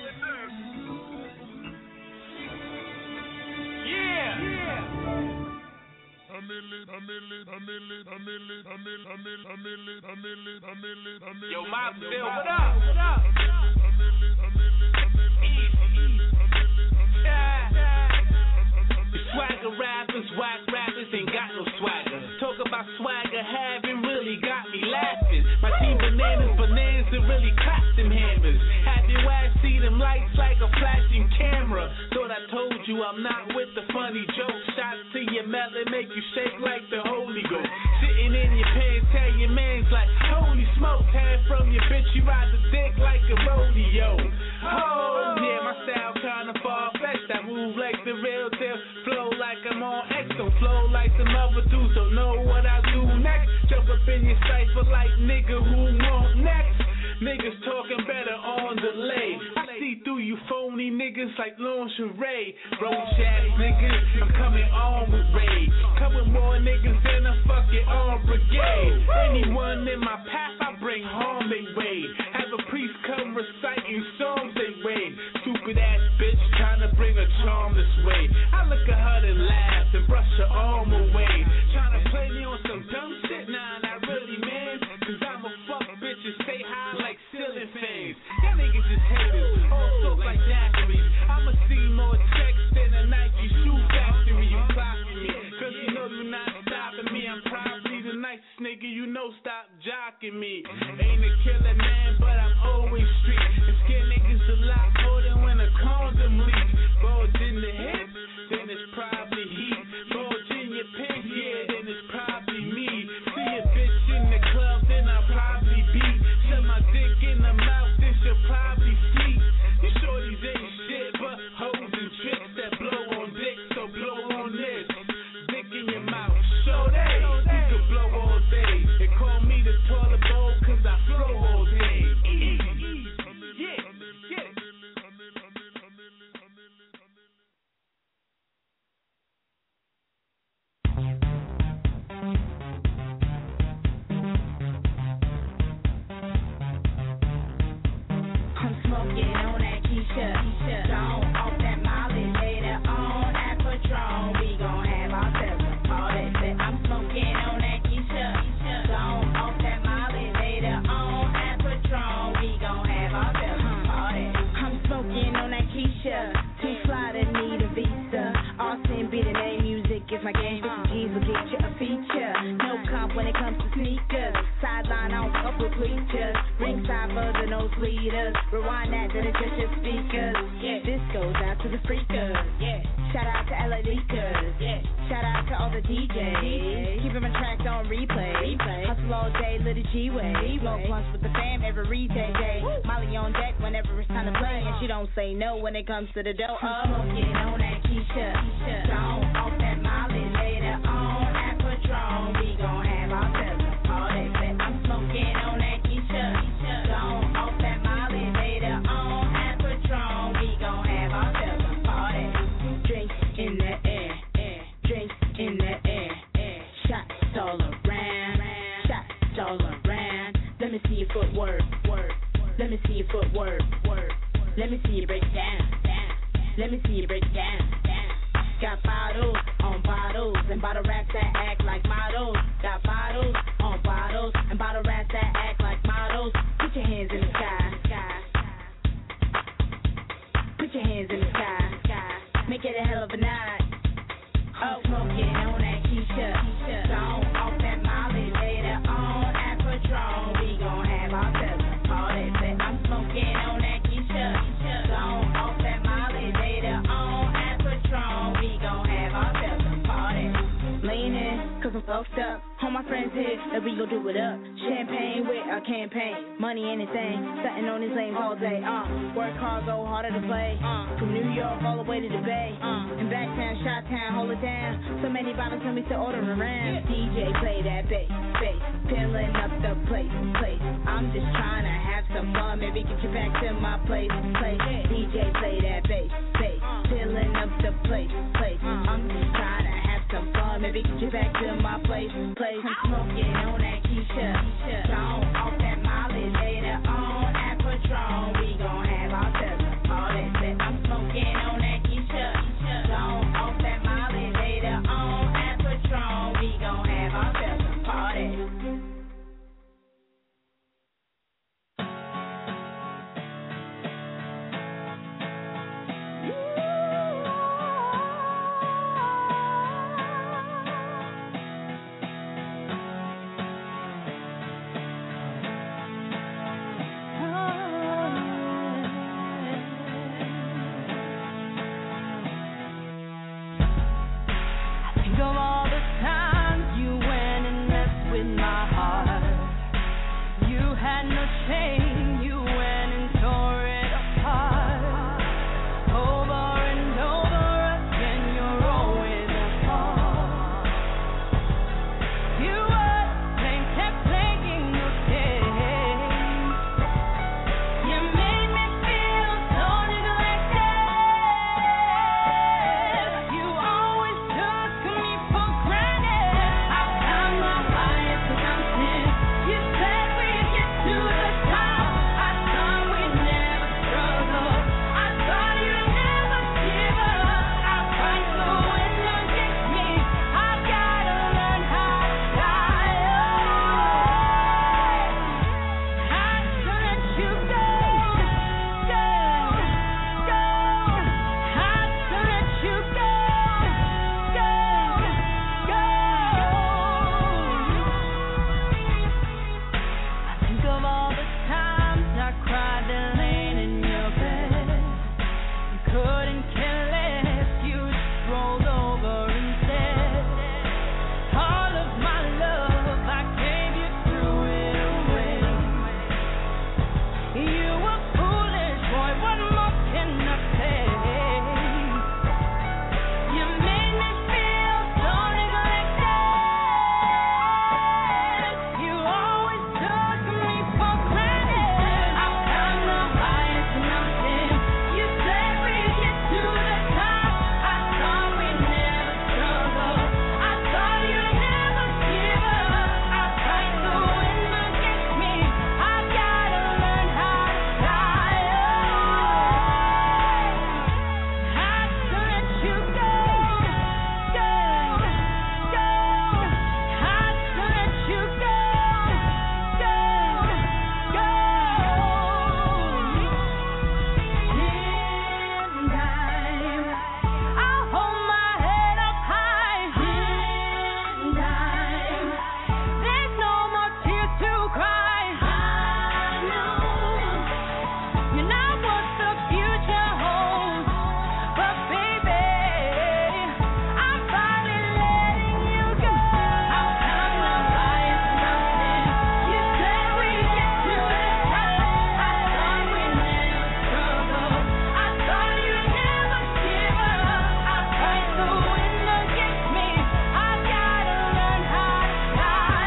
Yo, my Bill, what up? What up? Swagger rappers, whack rappers ain't got no swagger. Talk about swagger having really got me laughing. My team bananas, bananas and really clap them hammers. Have your ass see them lights like a flashing camera. Thought I told you I'm not with the funny jokes. Shots to your melon make you shake like the Holy Ghost. Sitting in your pants, tell your man's like, holy smoke. Hand from your bitch, you ride the dick like a rodeo. Oh, yeah, my style kinda far-fetched. I move like the real deal, flow like I'm on X. Don't flow like some other dudes, don't know what I do next. Jump up in your cipher like nigga who want next. Niggas talking better on delay. I see through you phony niggas like lingerie. Roach ass niggas, I'm coming on with raid. Come with more niggas than a fucking armed brigade. Anyone in my path, I bring harm they way. Have a priest come reciting songs they way. Stupid ass bitch trying to bring a charm this way. I look at her and laugh and brush her arm away. Trying to play me on some dumb shit, nah, not really, man. Cause I'm a fuck bitch and stay high like ceiling fans. Y'all niggas just haters, all sorts like daiquiris. I'ma see more checks than a Nike shoe factory. You clocking me, cause you know you're not stopping me. I'm probably the nicest nigga you know, stop jocking me. Ain't a killer man, but I'm always street. And scare niggas a lot more than when a condom leaks. Bulge in the hips, then it's probably heat. Bulge in your pants, yeah, then it's probably me. See a bitch in the club, then I'll probably beat. Shut my dick in the mouth, then she'll probably sleep. You shorties ain't shit, but hoes and tricks that blow on dick, so blow on this. Dick in your mouth, show that. You can blow all day. They call me the toilet bowl, cause I flow all day. Easy, easy, yeah, yeah. I'm smoking on that Keisha, Keisha. Gone off that Molly, later on that Patron. We gon' have ourselves a party. I'm smoking on that Keisha, Keisha. Gone off that Molly, later on that Patron. We gon' have ourselves a party. I'm smoking on that Keisha, too fly to need a visa. Austin be the name, music is my game. fifty G's will get you a feature. No comp when it comes to sneakers. Sideline on up with bleachers. Ringside for the nosebleeders. Rewind that, then it's just your speakers. Yeah, this goes out to the freakers. Yeah, shout out to L A Leakers. Yeah, shout out to all the D Js. Keep them tracked on replay. replay. Hustle all day, little G-Way. Smoke blunts with the fam every day. day. Molly on deck whenever it's time to play. And she don't say no when it comes to the dough. I'm smoking on that Keisha. Keisha. Gone off that Molly, later on that Patron. We gon' have ourselves a party. I'm smoking on that Keisha. Keisha. Gone off that Molly, later on that Patron. We gon' have ourselves a party. Drinks in the air, air. Drinks in the air, air. Shots all around, shots all around. Let me see your footwork, work. Let me see your footwork, work. Let me see you break down, down. Let me see you break down, down. Got bottles on bottles and bottle rats that act like models. Got bottles on bottles and bottle rats that act like models. Put your hands in the sky, sky. Put your hands in the sky, sky. Make it a hell of a night. Oh, smoking on that Keisha, Keisha. Gone off that Molly, later on that Patron. We gon' have ourselves a party. I'm smoking on that Keisha, Keisha. Gone off that Molly, later on that Patron. We gon' have ourselves a party. Leaning, cause I'm fucked up. All my friends here, and we gon' do it up. Champagne with a campaign. Money, anything. Sitting on his lane all day. Uh, work hard, go harder to play. Uh, from New York all the way to the Bay. Uh, in Backtown, Shot-Town, hold it down. So many bottles tell me to order around. D J, play that bass, bass. Filling up the place, place. I'm just trying to have some fun. Maybe get you back to my place, place. D J, play that bass, bass. Filling up the place, place. I'm just trying to have some fun. Maybe get you back to my place, place. I'm smoking on that Keisha, Keisha. Gone off that Molly, later on that Patron. We gon' have ourselves a party. You know what the future holds, but baby, I'm finally letting you go. How come the fire's nothing? You said we get to the top. I thought we never struggle. I thought you never give up. I fight the wind against me. I gotta learn how to fly.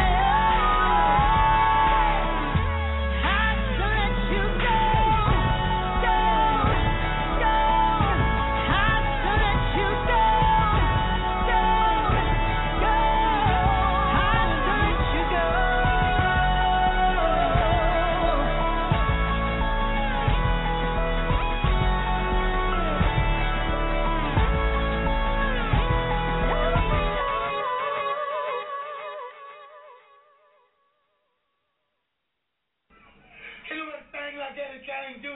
Had to let you go, go, go. Had to let you go, go, go. Had to let you go. You know what thing like that is trying to do?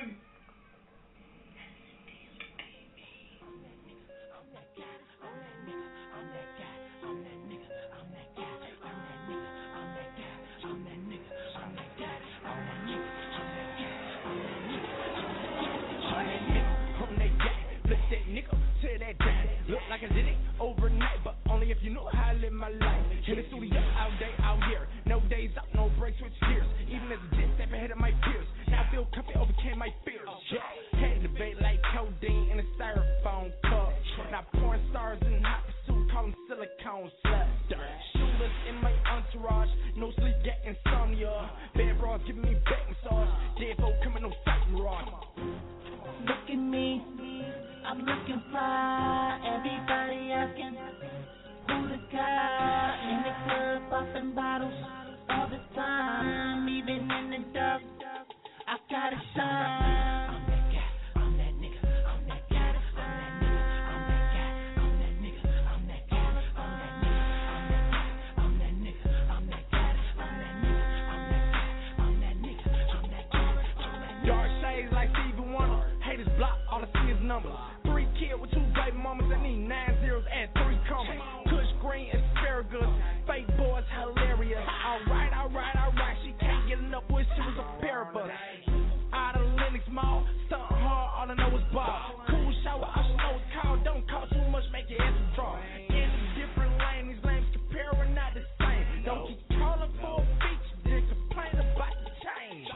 Look like I did it overnight, but only if you know how I live my life. In the studio all day, out here. No days up, no breaks, switch gears. Even as a jet step ahead of my peers. Now I feel comfy, overcame my fears. Yeah, had to debate like codeine in a styrofoam cup. Now porn stars in hot pursuit, call them silicone sluts. Shooters in my entourage, no sleep, get insomnia. Bad bras giving me back massage. Dead folk coming, no sight mirage. Look at me, I'm looking fly. Everybody asking who the guy in the club, popping bottles all the time. Even in the dark, I gotta shine. I'm that guy, I'm that nigga, I'm that guy, I'm that nigga, I'm that nigga, I'm that guy, I'm that nigga, I'm that nigga, I'm that guy, I'm that nigga, I'm that nigga, I'm that guy, I'm that nigga. Dark shades like Stevie Wonder. Haters block, all I see is numbers. Three kids with two baby mamas. I need nine zeros and three commas. Kush green asparagus. Fake boys hilarious. Alright, alright, alright. She can't get enough. Wish she was a pair of us. Out of Lennox Mall. Stunt hard, all I know is ball. Cool shower, I know it's cold. Don't cost too much, make your ass draw. In a different lane, these lanes comparing not the same. Don't keep calling for a feature, then complain about the change.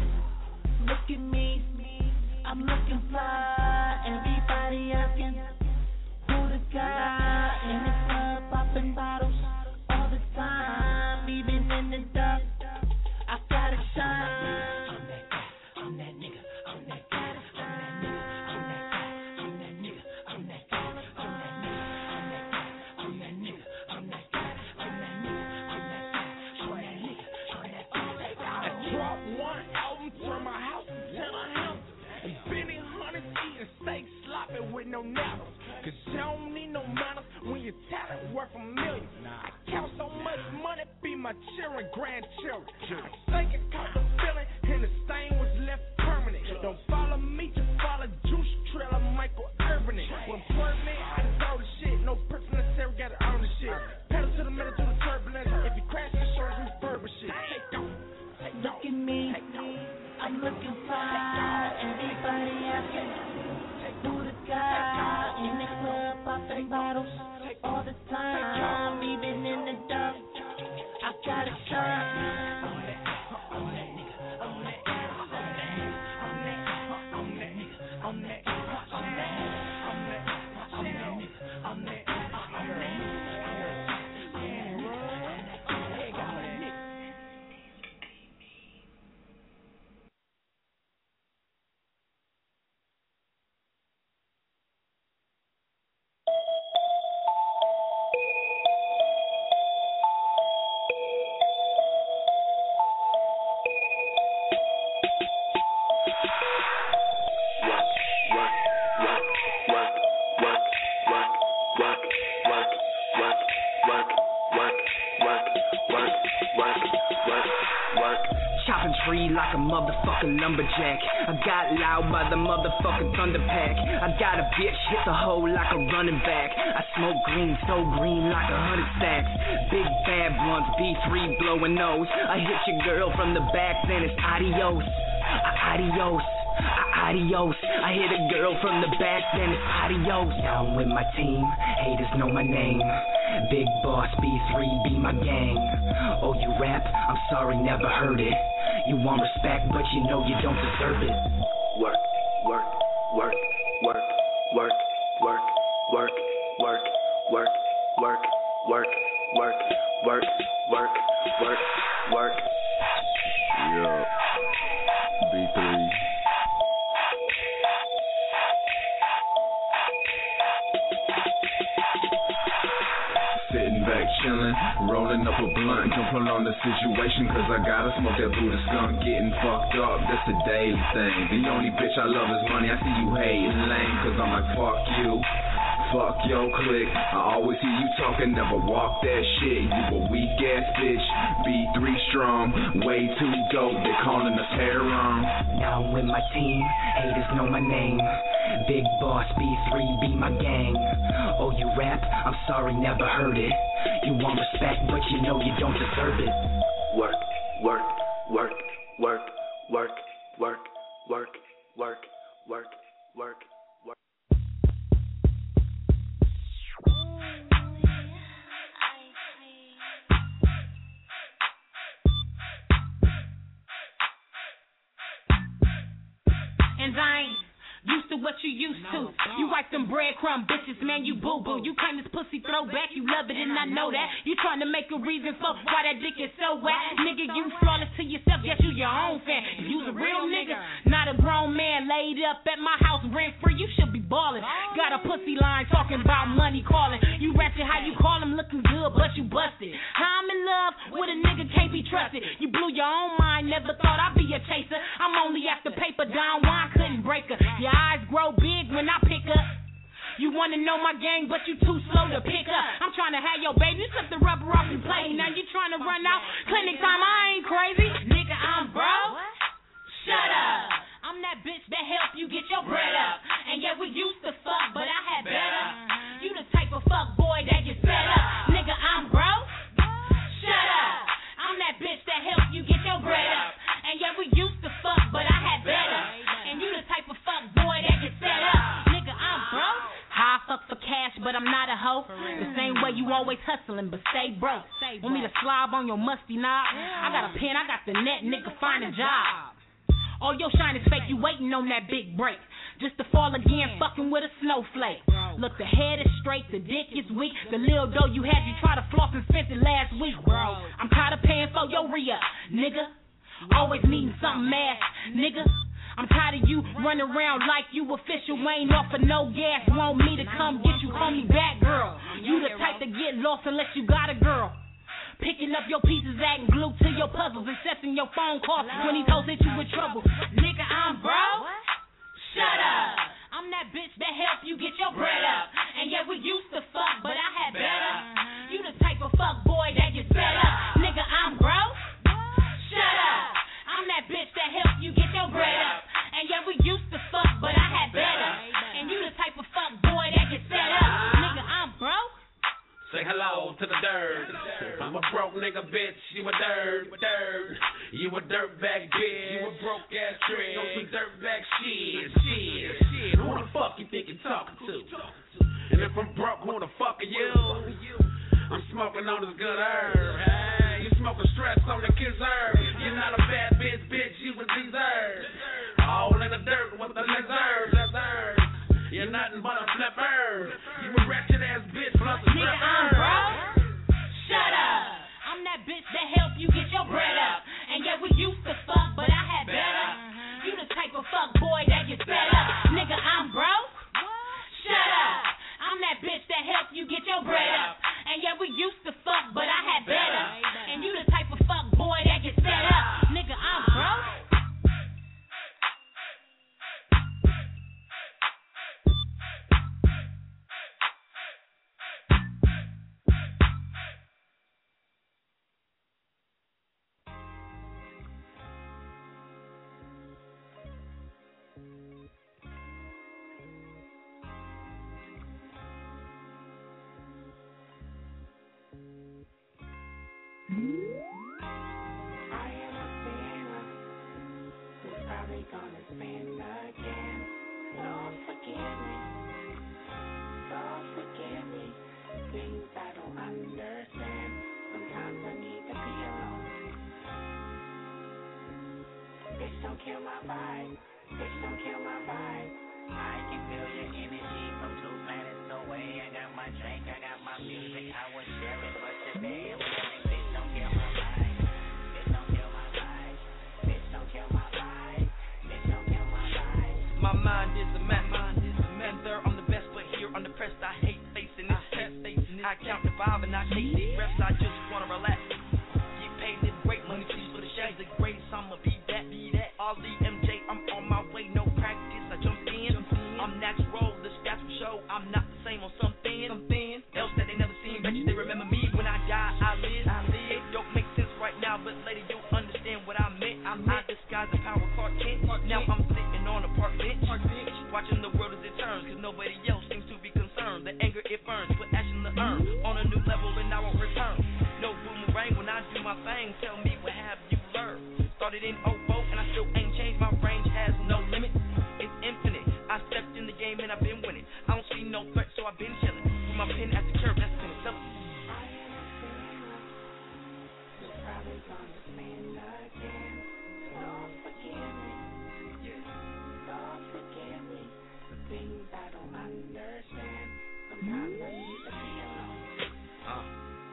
Look at me, I'm looking fly. Everybody asking who the guy in the club, popping bottles all the time. Even in the dark, I gotta shine. I'm that guy, I'm that nigga, I'm that guy, I'm that nigga, I'm that guy, I'm that nigga, I'm that guy, I'm that nigga, I'm that guy, I'm that nigga, I'm that guy, I'm that nigga, I'm that guy, I'm that guy. I drop one album, turn my house into a house. And Benny Hunters eating steak sloppy with no nappers. Cause you don't need no manners when your talent worth a million. I count so much money, be my children, grandchildren. I think it caught the feeling, and the stain was left permanent. Don't follow me, just follow Juice Trailer, Michael Irvin. When swerving, I deserve the shit. No person necessary, gotta earn the shit. Pedal to the metal, to the turbulence. If you crash, insurance, refurbish shit. Take off, take off. Look at me, I'm looking fly. Everybody asking who the guy in the club, popping bottles all the time. Even in the dark, I gotta shine. I'm that, I'm that nigga, I'm that, I'm that, I'm that, I'm that nigga, I'm that, I'm that, I'm that, I'm that nigga, I'm that, I'm that. Chopping tree like a motherfucking lumberjack. I got loud by the motherfucking thunder pack. I got a bitch hit the hole like a running back. I smoke green, so green like a hundred stacks. Big bad blunts, B three blowing nose. I hit your girl from the back, then it's adios. Adios. adios. I hit a girl from the back, then it's adios. Now I'm with my team, haters know my name. Big Boss B three, be my gang. Oh, you rap? I'm sorry, never heard it. You want respect, but you know you don't deserve it. Work, work, work, work, work, work, work, work, work, work, work, work, work, work, work, work. Yeah, B three. Sitting back chillin', rolling up a blunt, don't prolong the situation, cause I gotta smoke that Buddha skunk. Getting fucked up, that's a daily thing. The only bitch I love is money, I see you hating lame, cause I'm like fuck you, fuck your clique. I always hear you talking, never walk that shit. You a weak ass bitch, B three strong, way too dope, they calling us heron. Now I'm with my team, haters know my name. Big Boss B three, be my gang. Oh, you rap? I'm sorry, never heard it. You want respect, but you know you don't deserve it. Work, work, work, work, work, work, work, work, work, work, work. And I ain't used to what you used to. You wipe them breadcrumb bitches, man, you boo-boo. You claim this pussy throwback, you love it and I know that. You trying to make a reason for why that dick is so whack. Nigga, you flawless to yourself, yes, you your own fan. If you's a real nigga, not a grown man laid up at my house rent free, you should be ballin'. Got a pussy line talking about money calling. You ratchet how you call him looking good, but you busted. How I'm in love with a nigga can't be trusted. You blew your own mind, never thought I'd be a chaser. I'm only after paper down, why I couldn't break her. Your eyes grow big when I pick up. You wanna know my gang, but you too slow to pick up. I'm trying to have your baby, you took the rubber off and play. Now you trying to run out clinic time, I ain't crazy. Nigga, I'm broke. Shut up. I'm that bitch that help you get your bread up. And yeah, we used to fuck, but I had better. You the type of fuck boy that gets fed up. Nigga, I'm broke. Shut up. I'm that bitch that help you get your bread up. And yeah, we used to fuck, but I had better. And you the type of fuck boy that gets fed up. Nigga, I'm broke. How I fuck for cash, but I'm not a hoe. The same way you always hustling, but stay broke. Want me to slob on your musty knob? I got a pen, I got the net, nigga, find a job. All your shine is fake, you waiting on that big break. Just to fall again, fucking with a snowflake. Look, the head is straight, the dick is weak. The little dough you had, you try to floss and spent it last week, bro. I'm tired of paying for your re-up, nigga. Always needing something mad, nigga. I'm tired of you running around like you official, ain't off for no gas. Want me to come get you, call me back, girl. You the type to get lost unless you got a girl. Picking up your pieces, adding glue to your puzzles, accepting your phone calls when he knows that you in trouble. Nigga, I'm broke. Shut up. I'm that bitch that help you get your bread up. And yeah, we used to fuck, but I had better. You the type of fuck boy that gets fed up. Nigga, I'm broke. Shut up. I'm that bitch that help you get your bread up. And yeah, we used to fuck, but I had better. And you the type of fuck boy that gets fed up. Nigga, I'm broke. Say hello to the dirt. I'm a broke nigga, bitch. You a dirt, dirt. You a dirtbag, bitch. You a broke ass trick. On some dirtbag shit, shit, shit. Who the fuck you think you're talking to? And if I'm broke, who the fuck are you? I'm smoking on this good herb. Hey, you smoking stress on the kid's herb. You're not a bad bitch, bitch. You a deserve. All in the dirt with the lizard, lizard. You're nothing but a flipper. You a wretched ass bitch plus a stripper. Nigga, I'm broke. Shut up. I'm that bitch that help you get your bread up. And yeah, we used to fuck, but I had better. You the type of fuck boy that gets fed up. Nigga, I'm broke. Shut up. I'm that bitch that help you get your bread up. And yeah, we used to fuck, but I had better. And you the type of fuck boy that gets fed up. Nigga, I'm broke. don't kill my vibe. Bitch, don't kill my vibe. I can feel your energy from two planets away. I got my drink, I got my music. I would share it, but today I'm feeling. Bitch, don't kill my vibe. Bitch, don't kill my vibe. Bitch, don't kill my vibe. Bitch, don't kill my vibe. My mind is a mess. And there I'm the best, but here I'm depressed. I hate facing this test. I count the five and I take deep breaths. I just wanna relax. Get paid this great money, please for the shades of grace. I'ma be that, be that. Ollie M J, I'm on my way, no practice. I jumped in. I'm natural, the stats will show. I'm not the same on something. Something else that they never seen. Bet you they remember me when I die. I live. I live. It don't make sense right now, but later you'll understand what I meant. I meant disguise the power Clark Kent. Now I'm sitting on a park bench, watching the world as it turns, cause nobody else seems to be concerned. The anger it burns, put ash in the urn. On a new level and I won't return. No boomerang when I do my thing. Tell me what have you learned? Started in oh four and I still ain't changed. My range has no limit. It's infinite. I stepped in the game and I've been winning. I don't see no threat, so I've been chilling. With my pen at the curb, that's penicillin. You're probably gonna spin again. Lord, forgive me. Lord, forgive me. The things I don't understand. Sometimes I need to be alone. Uh.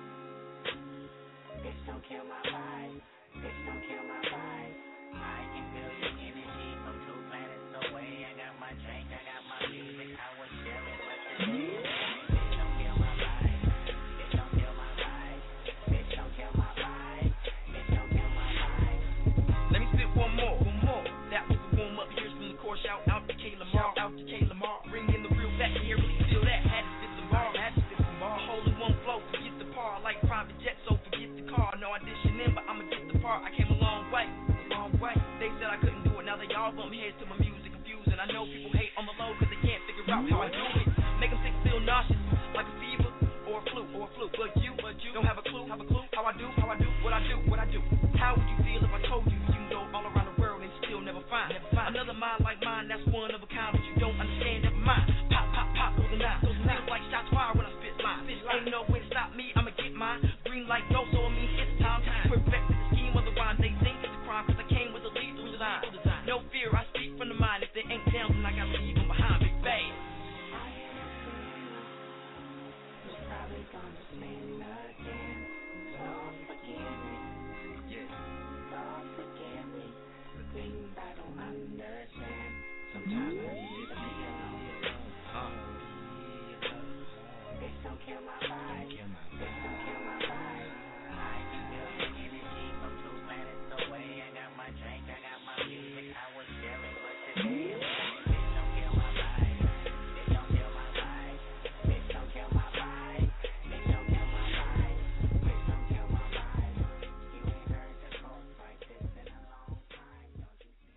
Bitch, don't kill my vibe. Bitch, don't kill my vibe. I can feel your energy from two planets away. I got my drink, I got my music. I would share it, but today, bitch, don't kill my vibe. Bitch, don't kill my vibe. Bitch, don't kill my vibe. Bitch, don't kill my vibe. Let me spit one more, one more. That was the warm up. Here's from the core. Shout out to K Lamar, out to K Lamar. Bring in the real back here, really feel that. Had to spit some bar, had to spit some bar. Hold in one flow, forget the par. Like private jet, so forget the car. No audition in, but I'ma get the part. I came a long way, a long way. They said I couldn't do it, now they all bump heads to my music confusing. I know people hate on the low cause they can't figure out how I do it. Make them sick, feel nauseous, like a fever or a flu, or a flu. But you, but you don't have a clue, have a clue how I do, how I do, what I do, what I do. How would you feel if I told you you can go all around the world and still never find, never find another mind like mine? That's one of a kind, but you don't understand. Never mind. Pop, pop, pop, goes the nine. Feels like shots fired when I spit lines. Ain't no way to stop me. I'ma get mine. Green light go, so it means it's time. Perfect the scheme of the rhyme. They think it's a crime, cause I came with a lethal design. No fear, I speak from the mind. If they ain't down, then I gotta leave them behind. Big bang. You're probably gonna spin again. Lord, forgive me. Lord, forgive me. The things I don't understand. Sometimes I need to be alone. Bitch, don't kill my vibe. Bitch, don't kill my vibe. I can feel your energy from two planets away. I got my drink, I got my music. I would share it, but today, bitch, don't kill my vibe. Bitch, don't kill my vibe. Bitch, don't kill my vibe. Bitch, don't kill my vibe. Bitch, don't kill my vibe. You ain't heard the cold like this in a long time. Don't you see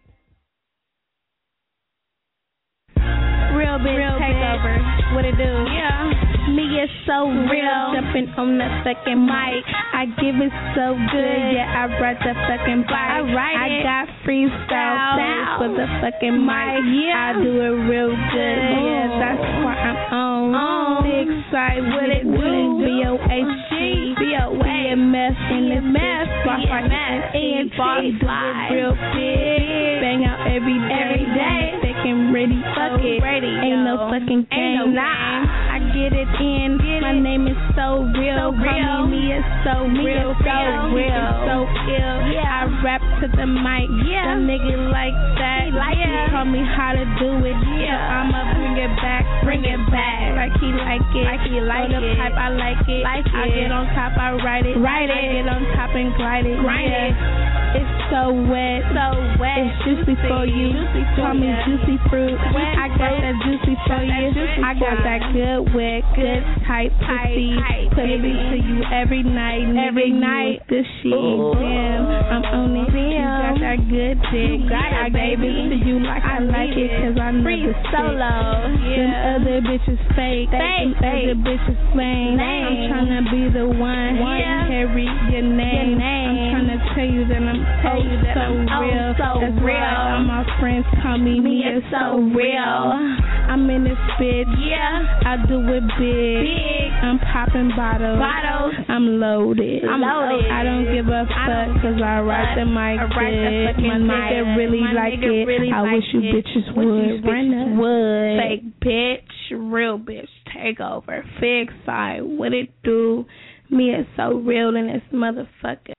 that? Real bitch Real takeover. Bitch. What it do? Yeah. Me is so real. Jumping on the fucking mic. I give it so good. Yeah, I ride the fucking bike. I ride I it. got freestyle sounds for the fucking mic. Yeah. I do it real good. Oh. Yeah, that's why I'm on. Oh. Big side. What it do? B O H G. B O A M S in this mess. B M S. A N T. Do it real big. Bang out every day. Every day. Fucking ready. Fuck it. Ready. Ain't no fucking game. Ain't no nah. I get it in. Get My it. name is so real. So real. Call me me is so me real, is so real, real. so ill. Yeah. I rap to the mic. Yeah. The nigga like that. He like yeah. He taught me how to do it. Yeah. So I'ma bring it back. Bring it back. Like he like it. Like he like so it. The pipe I like it. Like I it. get on top. I ride it. Ride it. I get on top and glide it. Grind yeah. it. It's so wet. So wet. It's juicy, juicy for you. Juicy Call me yeah. juicy fruit. Wet I got that juicy for you. Juicy I got that good wet, good tight pussy. Put it to you every night. Every night. The shit. Damn. I'm on it. You got that good dick. You got it, baby. To you like I, I like it. Cause I never solo. Yeah. Them other bitches fake. Fake. Them other bitches lame. I'm tryna be the one. Yeah. Carry your name. Your name. I'm tryna tell you that I'm tell you that so I'm real. So That's real. Why all my friends call me me is so real. I'm in this bitch. Yeah. I do it big. Big. I'm popping bottles. Bottles. I'm loaded. I'm loaded. I don't give a fuck cause I ride the mic. I ride the fucking My nigga mic. really My like nigga it. really I like wish you it. bitches Wish you would. bitches would. Fake bitch, real bitch, take over. Fix side, what it do? Me is so real in this motherfucker.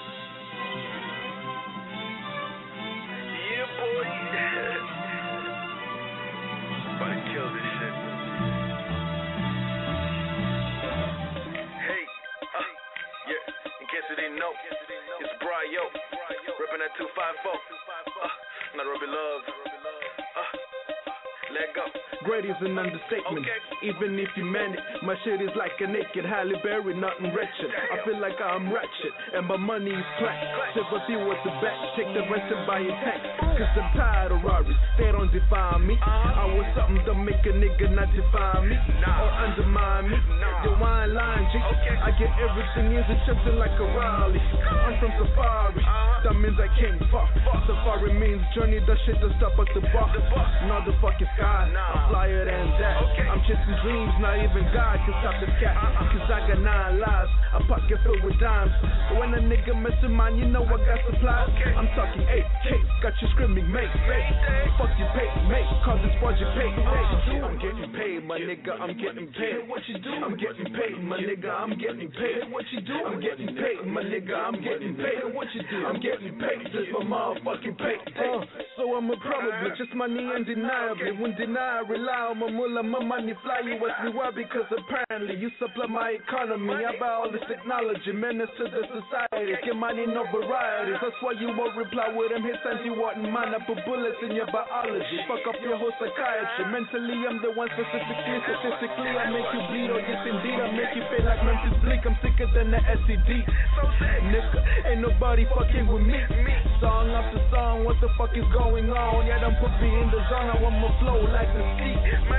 Know. It's Bryo, reppin' that two five four. Uh, not Ruby Love. Uh, let go. Great is an understatement. Okay. Even if you man it, my shit is like a naked Halle Berry, nothing wretched. I feel like I'm ratchet, and my money is clack. Sympathy was the back, take the rest and buy a tank. Cause I'm tired of Rari's, they don't define me. I was something to make a nigga not define me or undermine me. The wine line, G. I get everything in the something like a Raleigh. I'm from Safari, that means I came far. Safari means journey, that shit to stop at the bar. Not the fucking sky, I'm flyer than that. I'm chasing dreams, not even God can stop this cat. Cause I got nine lives, a pocket filled with dimes. When a nigga mess with mine, you know I got supplies. I'm talking eight K, got you screaming, mate. Fuck you, pay, mate, cause this budget paid. I'm getting paid, my nigga, I'm getting paid. What you do? I'm getting paid, my nigga, I'm getting paid. What you do? I'm getting paid, my nigga, I'm getting paid. What you do? I'm getting paid, just my motherfucking pay. Uh, so I'm a probably just money undeniably. When deny, I rely on my mullah, my money fly. You ask me why? Because apparently you supply my economy. I buy all this technology, menace to the society. Get money, no varieties. That's why you won't reply with them hits and you want mine. I put bullets in your biology. Fuck up your whole psychiatry. Mentally, I'm the one specifically. Statistically, I make you bleed. Oh, yes, indeed, I make you feel like Memphis Bleak. I'm sicker than the S C D. Nigga, ain't nobody fucking with me. Song after song, what the fuck is going on? Yeah, don't put me in the zone. I want my flow like the sea.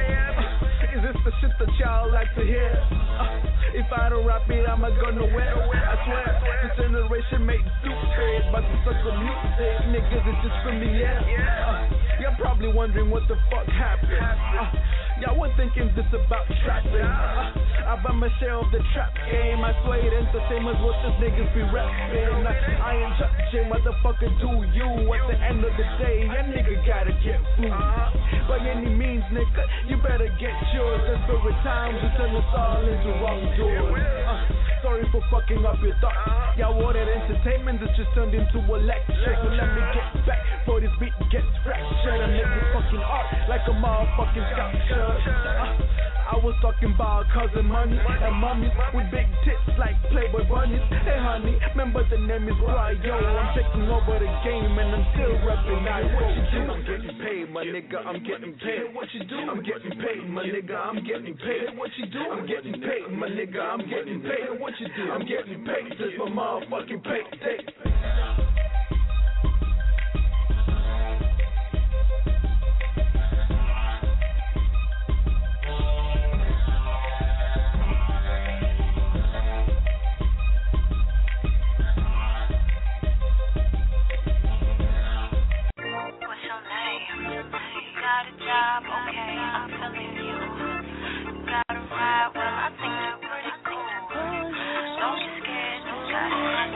Uh, is this the shit that y'all like to hear? Uh, if I don't rap it, I'ma go nowhere. I swear, this generation made stupid, but the such a music, niggas, it's just familiar. Uh, you're probably wondering what the fuck happened. Uh, y'all were thinking this about trapping. Uh, I buy my share of the trap game. I swear it ain't the same as what these niggas be rapping. Uh, I ain't judging, motherfucker, do you? At the end of the day, your nigga gotta get food. By any means, nigga, you better get yours. Desperate times, you turn us all into wrongdoers. Uh, sorry for fucking up your thoughts. Y'all wanted entertainment, this just turned into a lecture. So let me get back before this beat gets fractured. I make this fucking art like a motherfucking sculpture. Uh, I was talking about cousin money and mummies with big tits like Playboy bunnies. Hey honey, remember the name is Bryo. I'm taking over the game and I'm still repping. Now what you do? I'm getting paid, my nigga. I'm getting paid. What you do? I'm getting paid, my nigga. I'm getting paid. What you do? I'm getting paid, my nigga. I'm getting paid. What you do? I'm getting paid. Just for motherfucking pay. Got a job, okay, I'm feeling you. Got a ride, well, I think you're pretty cool. Don't be scared, you got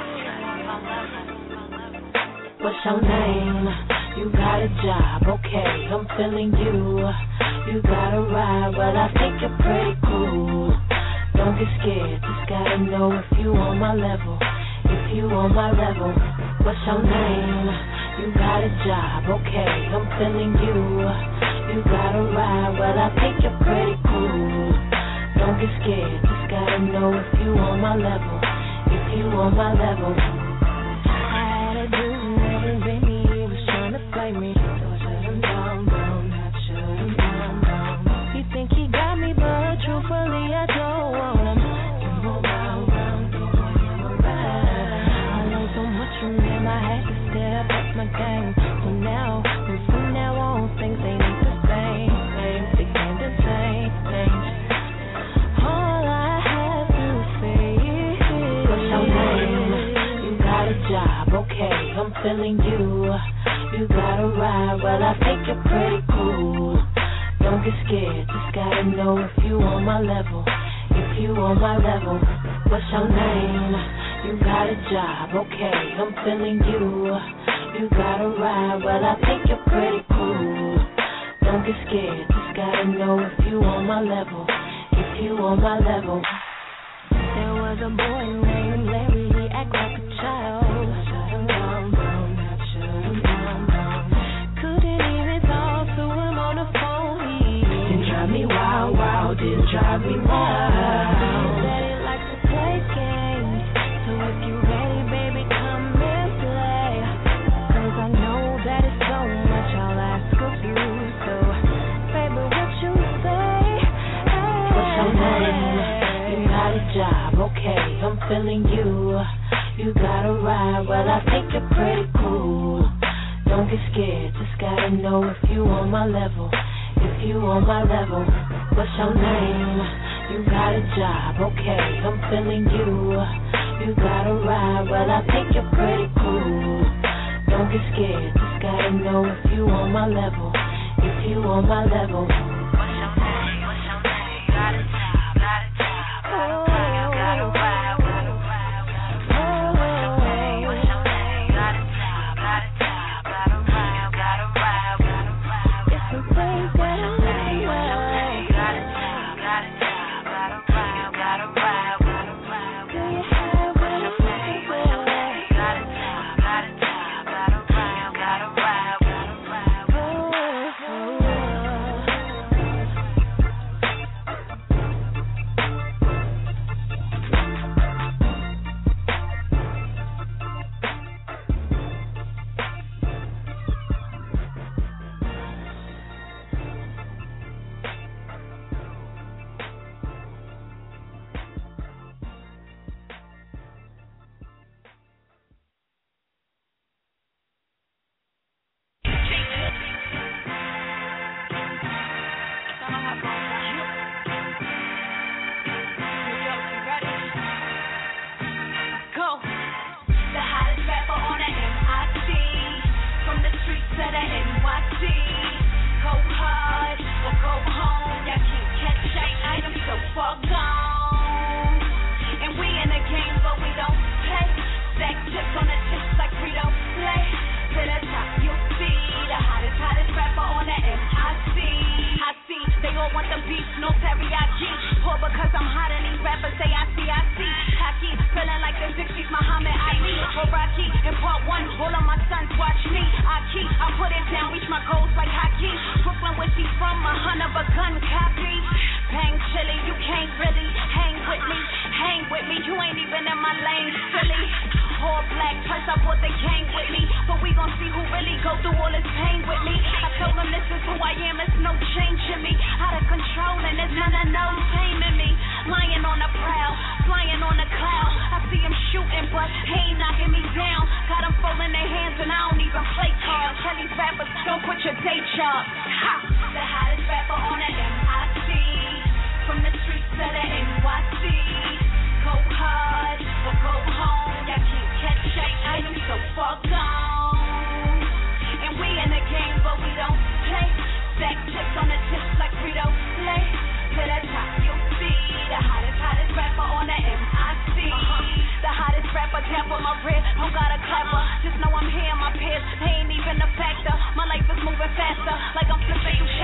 it. What's your name? You got a job, okay, I'm feeling you. You got a ride, well, I think you're pretty cool. Don't get scared, just gotta know if you on my level. If you on my level, what's your name? You got a job, okay, I'm feeling you. You got a ride, well, I think you're pretty cool. Don't get scared, just gotta know if you on my level. If you on my level. I had a dude named Benny, he was trying to play me. So I shut him down, down, I shut him down, down. He think he got me, but truthfully I don't want him. Give him around, round, give him around. I learned so much from him, I had to step up my game. So now, from now on, things ain't the same. They can't the same things. All I have to say is, what's your name? You got a job, okay, I'm feeling you. You got a ride, well, I think you're pretty cool. Don't get scared, just gotta know if you on my level. If If you on my level, what's your name? You got a job, okay, I'm feeling you. You got a ride, well I think you're pretty cool. Don't get scared, just gotta know if you on my level. If you on my level. There was a boy named Larry, he act like a child. Shut him down, down, shut him down, down. Couldn't even talk to him on the phone. He didn't drive me wild, wild, didn't drive me wild. He said he likes to play games, so if you ready, baby, come and play. Cause I know that it's so much I'll ask of you. So, baby, what you say? What's your name? You got a job, okay, I'm feeling you. You got a ride, well I think you're pretty cool. Don't get scared, just gotta know if you on my level. If you on my level, what's your name? You got a job, okay, I'm feeling you. You got a ride, well I think you're pretty cool. Don't get scared, just gotta know if you on my level. If you on my level. What's your name? What's your name? Got a job, got a job, got a ride, got a ride, got a ride, what's your name? What's your name? Got a job, got a job, got a ride, got a ride, got a ride. It's some things that I like. What's your name? Got a job, got a job, got a ride, got a ride, got a ride. Do you have What's your name? What's your name? Got a job, got a job, got a ride, got a ride, got a ride. Go. The hottest rapper on the M I C. From the streets to the N Y C. Go hard or go home. Y'all can't catch that. I am so far gone. And we in the game, but we don't play. Stack chips on the chips like we don't play. To the top, you'll see the hottest, hottest rapper on the M I C. I see, they all want the beef, no teriyaki. Poor because I'm hot and these rappers say I see, I see. Cocky, feeling like the sixties, Muhammad Ali. Or Rocky, in part one, all of my sons watch me. I keep, I put it down, reach my goals like hockey. Brooklyn, where she from, a hundred of a gun copy. Bang chili, you can't really hang with me. Hang with me, you ain't even in my lane, silly. All black, plus I brought the gang with me. But we gon' see who really go through all this pain with me. I told them this is who I am, it's no change in me. Out of control and there's none of no taming me. Lying on the prowl, flying on the cloud. I see him shooting, but he ain't knocking me down. Got him folding their hands and I don't even play cards. Tell these rappers, don't quit your day job. Ha! The hottest rapper on the M I C. From the streets to the N Y C. Go hard or go home. Y'all can't catch that. I am so far gone. And we in the game, but we don't play. Stack chips on the chips like we don't play. To the top, you'll see the hottest, hottest rapper on the M I C. Uh-huh. The hottest rapper down for my rib. Don't gotta clapper. Just know I'm here in my peers. They ain't even a factor. My life is moving faster. Like I'm flipping through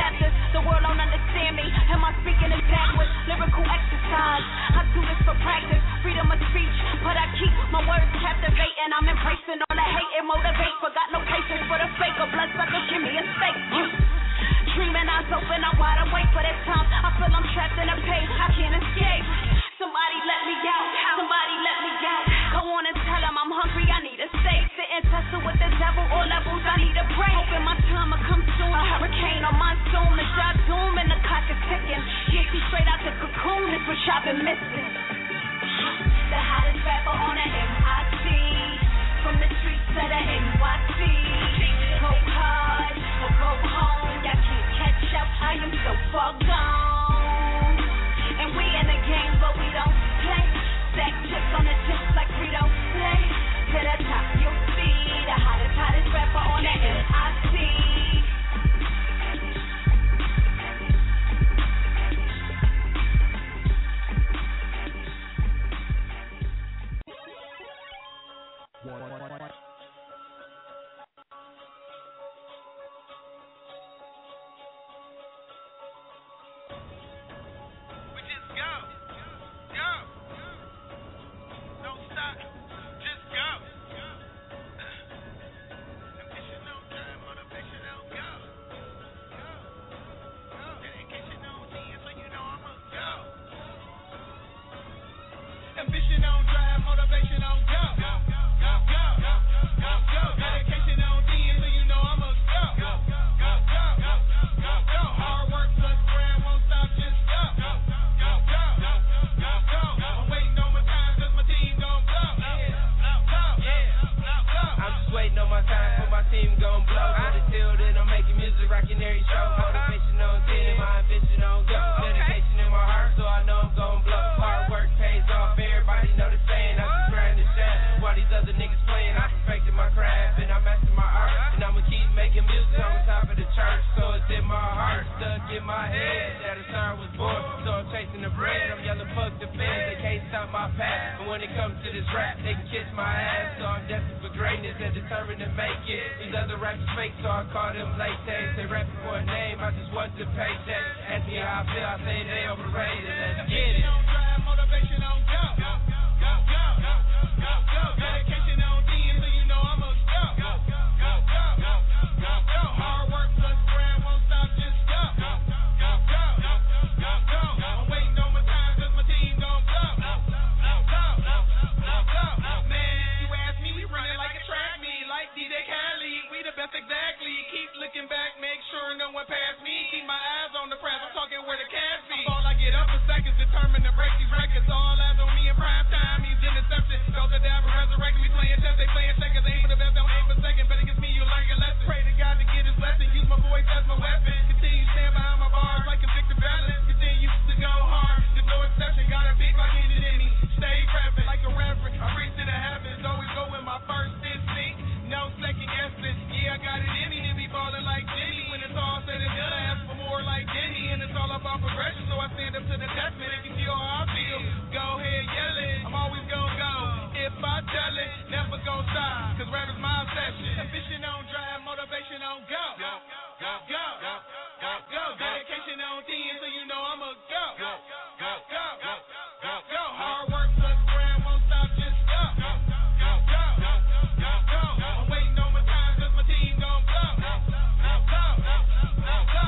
when it comes to this rap, they can kiss my ass. So I'm destined for greatness and determined to make it. These other rappers fake, so I call them latex. They rapping for a name, I just want the paycheck. Ask me how I feel, I say they overrated. Let's get it. Motivation on go, go, go, go, go, go, go. Dedication on D, so you know I'm a go, go, go, go, go, go, go. Hard work plus brand won't stop, just go, go, go, go, go, go. I'm waiting on my time 'cause my team gon' go, go, go, go, go, go. Man, you ask me, we running like a track meet, like D J Khaled. We the best exactly. Keep looking back, make sure no one pass me. Keep my eyes on the prize. I'm talking where the cash be. All I get up for seconds, determined to break these records. All eyes on me in prime time. He's interception. Go to down for resurrecting me, playing chess. They playing seconds. Aim for the best, don't aim for second. Better against me, you learn your lesson. Pray to God to get his blessing. Use my voice as my weapon. Continue to stand behind my bars like a victor balance. Continue to go hard. There's no exception. Got a big rock in it in me. Stay rapping like a reverend. I reach to the heavens. Always go with my first instinct. No second guessing. Yeah, I got it in me to be ballin' like Jimmy. When it's all said and done, I ask for more like Jimmy. And it's all about progression, so I stand up to the test. Man, if you feel how I feel, go ahead, yell it. I'm always gon' go. If I tell it, never gon' stop. 'Cause rap is my obsession. Ambition on drive, motivation on go. Go, go, go, go, go, go. Dedication on D, so you know I'm a go. Go, go, go, go, go, go. Hard work plus brand won't stop, just go. Go, go, go, go, go, go. I'm waiting on my time 'cause my team gon' go. Go, go, go, go, go.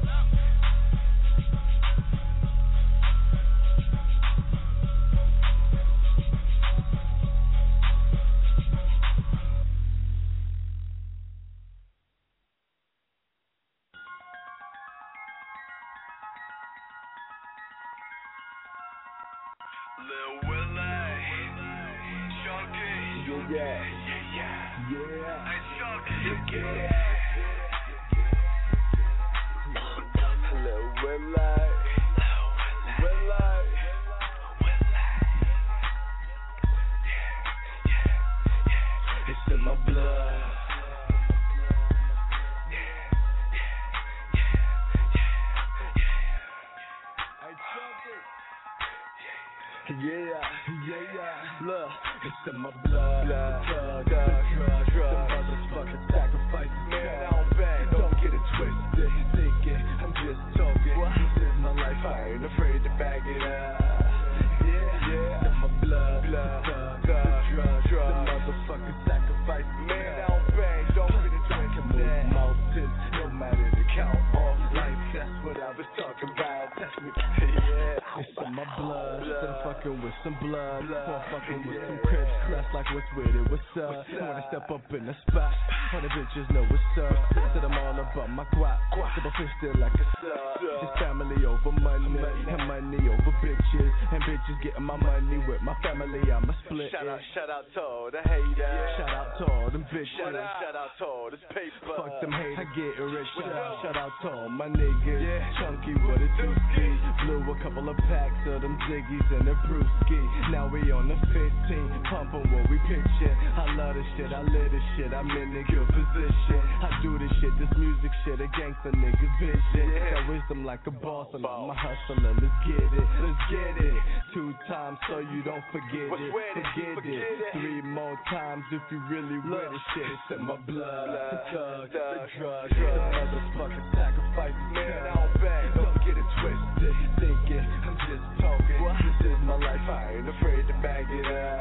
Lil Willie, Chunky, yeah, yeah, yeah, yeah. Hey Chunky, yeah. Lil Willie, Willie, it's in my blood. Yeah, yeah, yeah, look, it's in my blood, drug, drug, drug, drug, motherfucking sacrifices, man, I don't bang, don't get it twisted, thinking, I'm just talking, this is my life, I ain't afraid to bag it up, yeah, yeah, it's in my blood, blood, drug, drug, drug, motherfucking sacrifices, man, I don't bang, don't get it twisted, I can move mountains, no matter the count, all life, that's what I was talking about, that's me, yeah, it's in my blood, instead of fucking with some blood, or fucking with some crips, that's like what's with it, what's up, and when I step up in the spot, all the bitches know what's up, said I'm all about my guap, double fisted like a sub, just family over money, and money over bitches, and bitches getting my money with my family, I'ma split shout out, shout out to all the haters, shout out to all them bitches, shout out, shout out to all this paper, fuck them haters, I get rich, shout out, shout out to all my niggas, Chunky with a two-ski, blew a couple of packs of them Ziggies and a brewski, now we on the fifteen, pumping what we pitching, I love this shit, I live this shit, I'm in a good position, I do this shit, this music shit, a gangster nigga's vision, got wisdom like a boss, and I'm a hustler, let's get it, let's get it, two times so you don't forget it, forget it, three more times if you really with it, shit, it's in my blood, the thug, the drug, the motherfucking sacrifice, man, I don't bang, don't get it twisted, thinking, I'm just talking, this is my life, I ain't afraid to bag it up,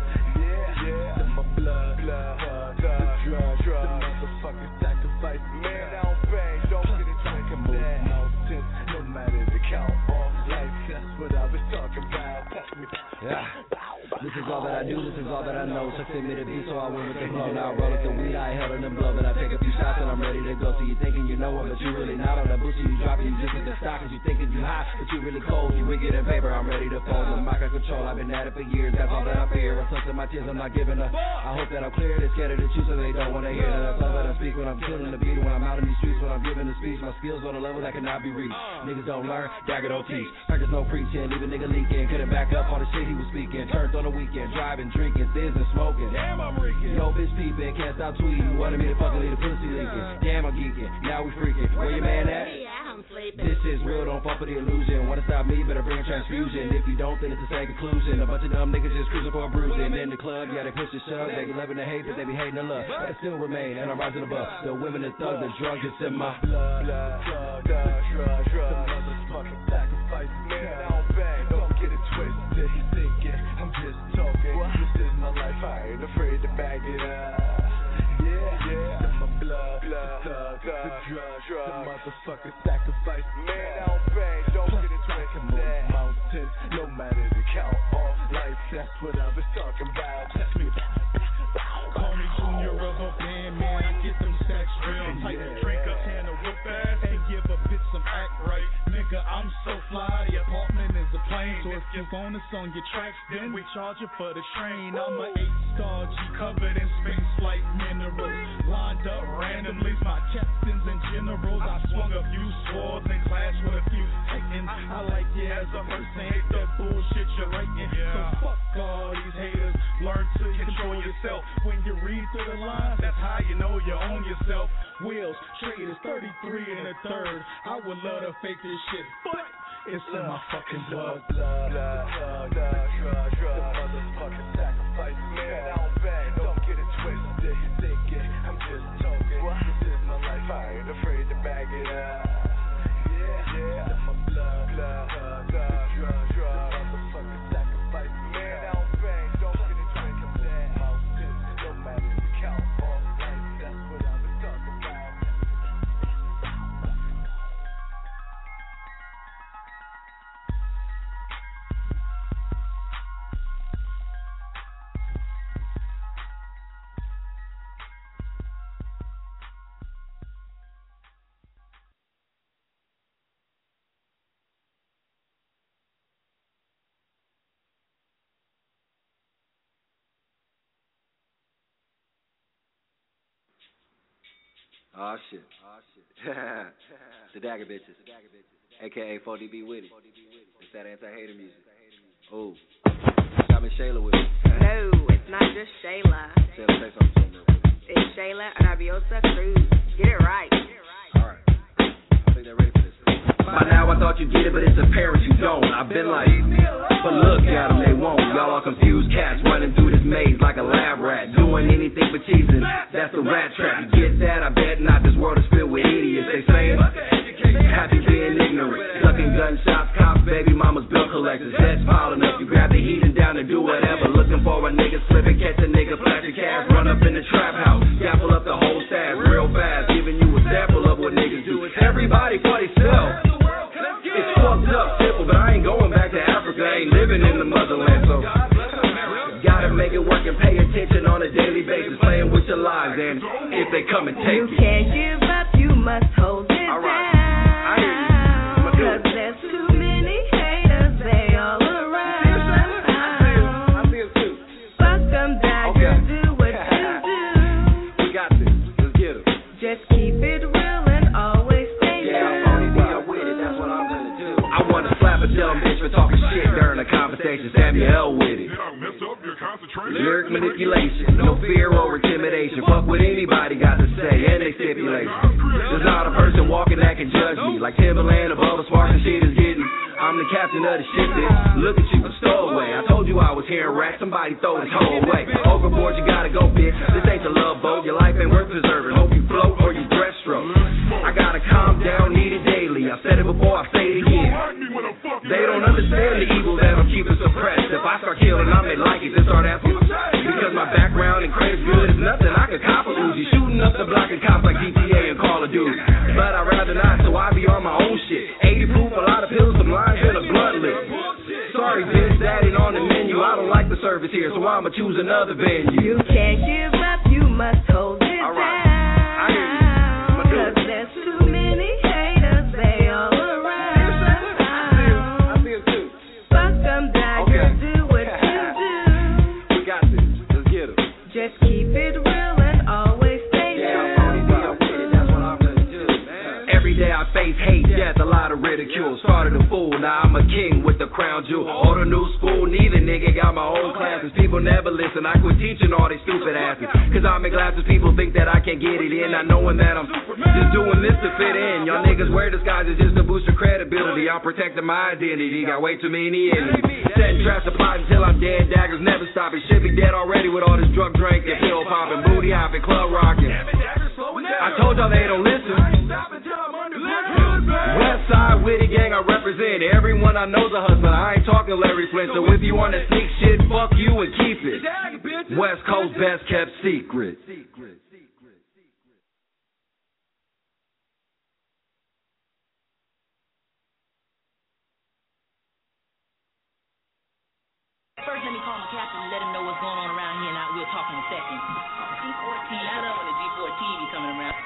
yeah, yeah, it's in my blood, blood, the drug, drug, the motherfucking sacrifice, man, I don't bang, don't get it twisted, I can move mountains, no matter the count, all life, that's what I was talking about, touch me, yeah. This is all that I do, this is all that I know. So send me the beat, so I went with the flow. Now I roll up the weed, I held in the blow. Then I take a few shots and I'm ready to go. So you thinking you know it, but you really not. On the booty, you dropping, you just hit the stock. Cause you thinking you hot, but you really cold. You wicked and paper, I'm ready to fold. The mic I control, I've been at it for years. That's all that I fear. Reflecting my tears, I'm not giving up. I hope that I'm clear, they're scared of the truth, so they don't wanna hear that. That's all that I speak when I'm killing the beat. When I'm out in these streets, when I'm giving the speech. My skills on a level that cannot be reached. Niggas don't learn, dagger don't teach. Practice no preaching, leave a nigga leaking. Couldn't back up all the shit he was speaking. Turned on the weekend, driving, drinking, thins and smoking. Damn, I'm reeking. Yo, bitch peeping, can't stop tweeting. Wanted me to fucking leave the pussy leaking. Damn, I'm geeking. Now we freaking. Where your man at? Yeah, I'm sleeping. This is real, don't don't fall for the illusion. Wanna stop me, better bring a transfusion. If you don't, then it's the same conclusion. A bunch of dumb niggas just cruising for a bruising. In the club, yeah, they push and shove. They be loving the hate, but they be hating the love. I still remain, and I'm rising above. The women, the thugs, the drugs, it's in my blood. Drug, drug, drug, drug. The motherfucking sacrifice, man, I don't bang. Don't get it twisted. You thinking, I'm just talking. This is my life, I ain't afraid to bag it up. Yeah, yeah. My blood, blood, the thug, the drug, drug. The motherfucking sacrifice, man, I don't bang. Don't get it twisted. Move mountains, no matter the count. All life, that's what I was talking about. Touch me. Call me junior of a band, man. I get them stacks real tight. Drink a can of whip ass and give a bitch some act right. Nigga, I'm so fly. The apartment is a plane. So if you want us on your tracks, then we charge you for the train. I'm a eight-star G covered in space flight minerals. Lined up randomly, my captains and generals. I swung a few swords and clashed with a few titans. I like you as a person, hate that bullshit you're writing. So fuck all these haters. Learn to control yourself. When you read through the lines, that's how you know you own yourself. Wheels, traders, thirty-three and a third. I would love to fake this shit, but it's in my fucking blood. Blood, blood, blood, blood, blood. The motherfucking sacrifice, man, I don't bang. Don't get it twisted. You thinking, I'm just talking. This is my life, I ain't afraid to bag it up. Yeah, yeah. My blood, blood, blood, blood, blood, blood. Motherfucking sacrifice, man, I don't bang. Don't get it twisted. Mountains, no matter the count. All life, that's what I was talking about. Oh shit. Oh shit. The Dagger Bitches. A K A four D B Witty. It's that anti-hater music. Ooh. Got me Shayla with me. No, it's not just Shayla. Shayla, say something to me real quick. It's Shayla Arabiosa Cruz. Get it right. Alright. I think they're ready for this. By now I thought you'd get it, but it's apparent you don't. I've been like, but look at them, they won't. Y'all are confused cats running through this maze like a lab rat, doing anything but cheesing. That's the rat trap. You get that? I bet not. This world is filled with idiots. They saying happy being ignorant, sucking gunshots, cops, baby mamas, bill collectors. That's piling up. You grab the heat and down and do whatever. Looking for a nigga slipping, catch a nigga, flash your cash, run up in the trap house, gaffle up the whole stash real fast, giving you a sample of what niggas do. Everybody for themselves. It's fucked up, simple, but I ain't going back to Africa. I ain't living in the motherland, so gotta make it work and pay attention on a daily basis, playing with your lives, and if they come and take you it, you can't give up, you must hold it all right. down. I hear you. Cause there's too many haters, they all around. I feel too. Fuck them down, Okay. you do what you do. We got this. Let's get it. Just keep it real and always stay Yeah, down. I'm only deal with it. That's what I'm gonna do. I wanna slap a dumb bitch for talking shit during a conversation. Samuel with it. Lyric manipulation, no fear or intimidation. Fuck what anybody got to say, and they stipulate. There's not a person walking that can judge me. Like Timberland above the sparks and shit is getting. I'm the captain of the ship, bitch. Look at you, a stowaway. I told you I was hearing rap. Somebody throw this whole away. Overboard, you gotta go, bitch. This ain't the love boat. Your life ain't worth preserving. Hope you float or you breaststroke. I gotta calm down, need it daily. I said it before, I say it again. They don't understand the evil that I'm keeping suppressed. If I start killing, I may like it, then start asking. Because my background and credit's good as nothing. I could cop a Uzi, shooting up the block and cops like G T A and Call of Duty. But I'd rather not, so I be on my own shit. eighty proof, a lot of pills, some lines, and a blunt list. Sorry, bitch, that ain't on the menu. I don't like the service here, so I'ma choose another venue. You can't give up, you must hold it All right. down. I hear you. Cause there's too many haters, they all around. I feel too. Fuck them down, Okay. you do what you do. We got this. Let's get it. Just keep it real and always stay Yeah, down. I'm only deal with it. That's what I'm gonna do, man. Every day I face hate, Got a lot of ridicule, started a fool, now I'm a king with the crown jewel. All the new school, neither nigga got my own classes. People never listen, I quit teaching all these stupid asses. Cause I'm in glasses, people think that I can't get it in. Not knowing that I'm just doing this to fit in. Y'all niggas wear disguises just to boost your credibility. I'm protecting my identity, got way too many enemies. Setting traps to plot until I'm dead, daggers never stopping. Should be dead already with all this drug drinking, pill popping, booty hopping, club rocking. I told y'all they don't listen. West Side Witty Gang I represent. Everyone I know's a hustler. I ain't talking Larry Flint. So if you wanna sneak shit, fuck you and keep it. West Coast best kept secret. First, let me call my captain and let him know what's going on around here, and I, we'll talk in a second. G fourteen, I love when the G fourteen be coming around.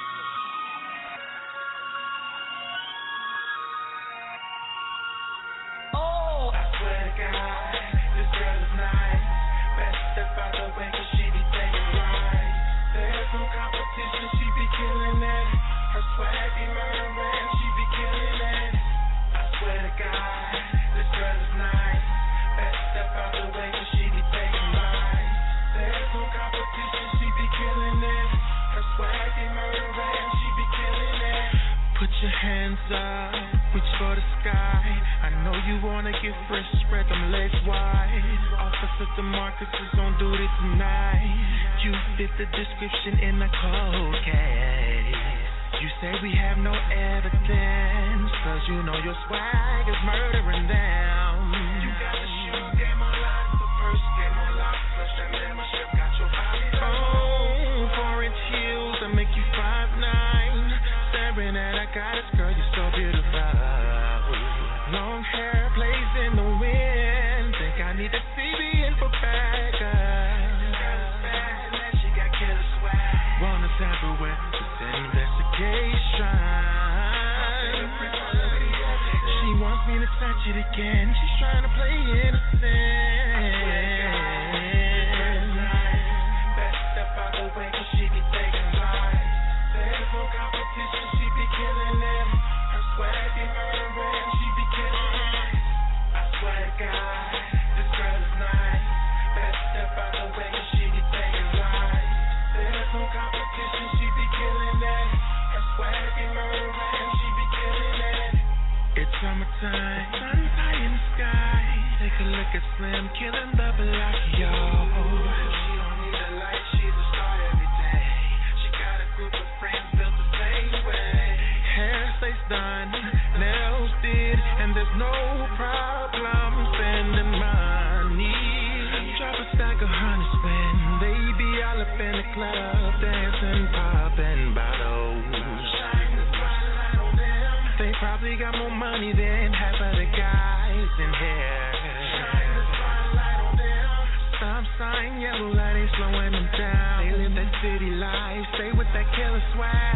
Oh, I swear to God, this girl is nice. Best step out the way, cause she be taking rides. There's no competition, she be killing it. Her swag be murdering, she be killing it. I swear to God, this girl is nice. Best step out the way, cause she be taking rides. There's no competition, she be killing it. Her swag be murdering, she be killing it. Put your hands up, reach for the sky. I know you wanna get fresh, spread them legs wide. Officer DeMarcus is on duty tonight. You fit the description in the cold case. You say we have no evidence, cause you know your swag is murdering them. You got the shoe game on lock, the first game on lock, plus that membership got your body. Oh, four inch heels that make you five nine. Staring at a goddess, girl, you're so beautiful. Long hair plays in the wind. Think I need a C B info packer. She got killer swag. Wanna sample with this investigation. She wants me to touch it again. She's trying to play innocent. Best step out the way, cause she be taking lives. There's no competition, she be killing it. Her swag be murdering, she be killing it. I swear to God, this girl is nice. Best step out the way, cause she be taking lives. There's no competition, she be killing it. Her swag be murdering, she be killing it. It's summertime, sun's high in the sky. Take a look at Slim, killing the block, yo. She don't need a light, she's a star every day. She got a group of friends built the same way. Hair stays done, nails did, and there's no problem spending money. Drop a stack of honey spend, they be all up in the club, dancing, popping bottles. They probably got more money than half of the guys in here. Stop sign, yellow light ain't slowing them down. They live that city life, stay with that killer swag.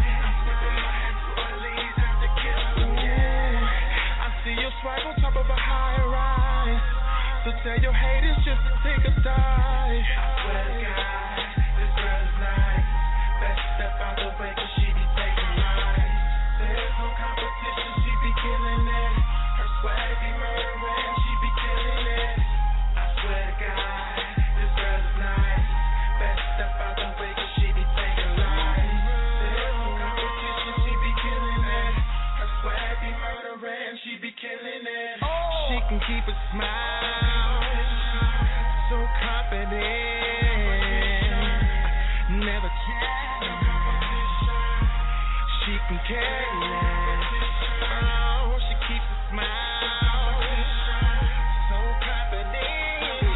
Ooh, I see your swag on top of a high rise. So tell your haters just to take a dive. I swear to God, this girl is nice. Best step out the way, cause she be taking lives. There's no competition, she be killing it. Her swag be murdering, she be killing it. I swear to God, this girl is nice. Best step out the way, cause she be taking lives. There's no competition, she be killing it. Her swag be murdering, she be killing it. She can keep a smile, so confident, never can. She can care less. Oh, she keeps a smile, so confident,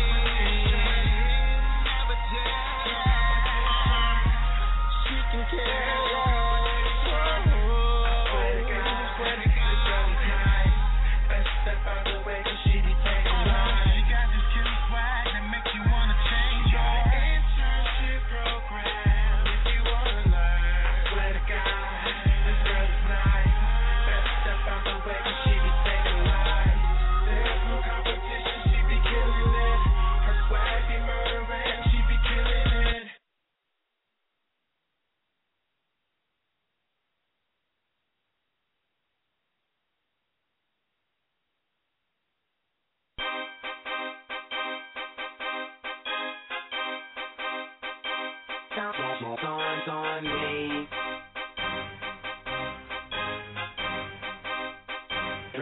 never down. She can care less. Oh, swear to God, swear to God, this girl is nice. Best step out the way, cause she be taking lives. She got this killer swag that make you wanna change your internship program if you wanna learn. I swear to God, this girl is nice.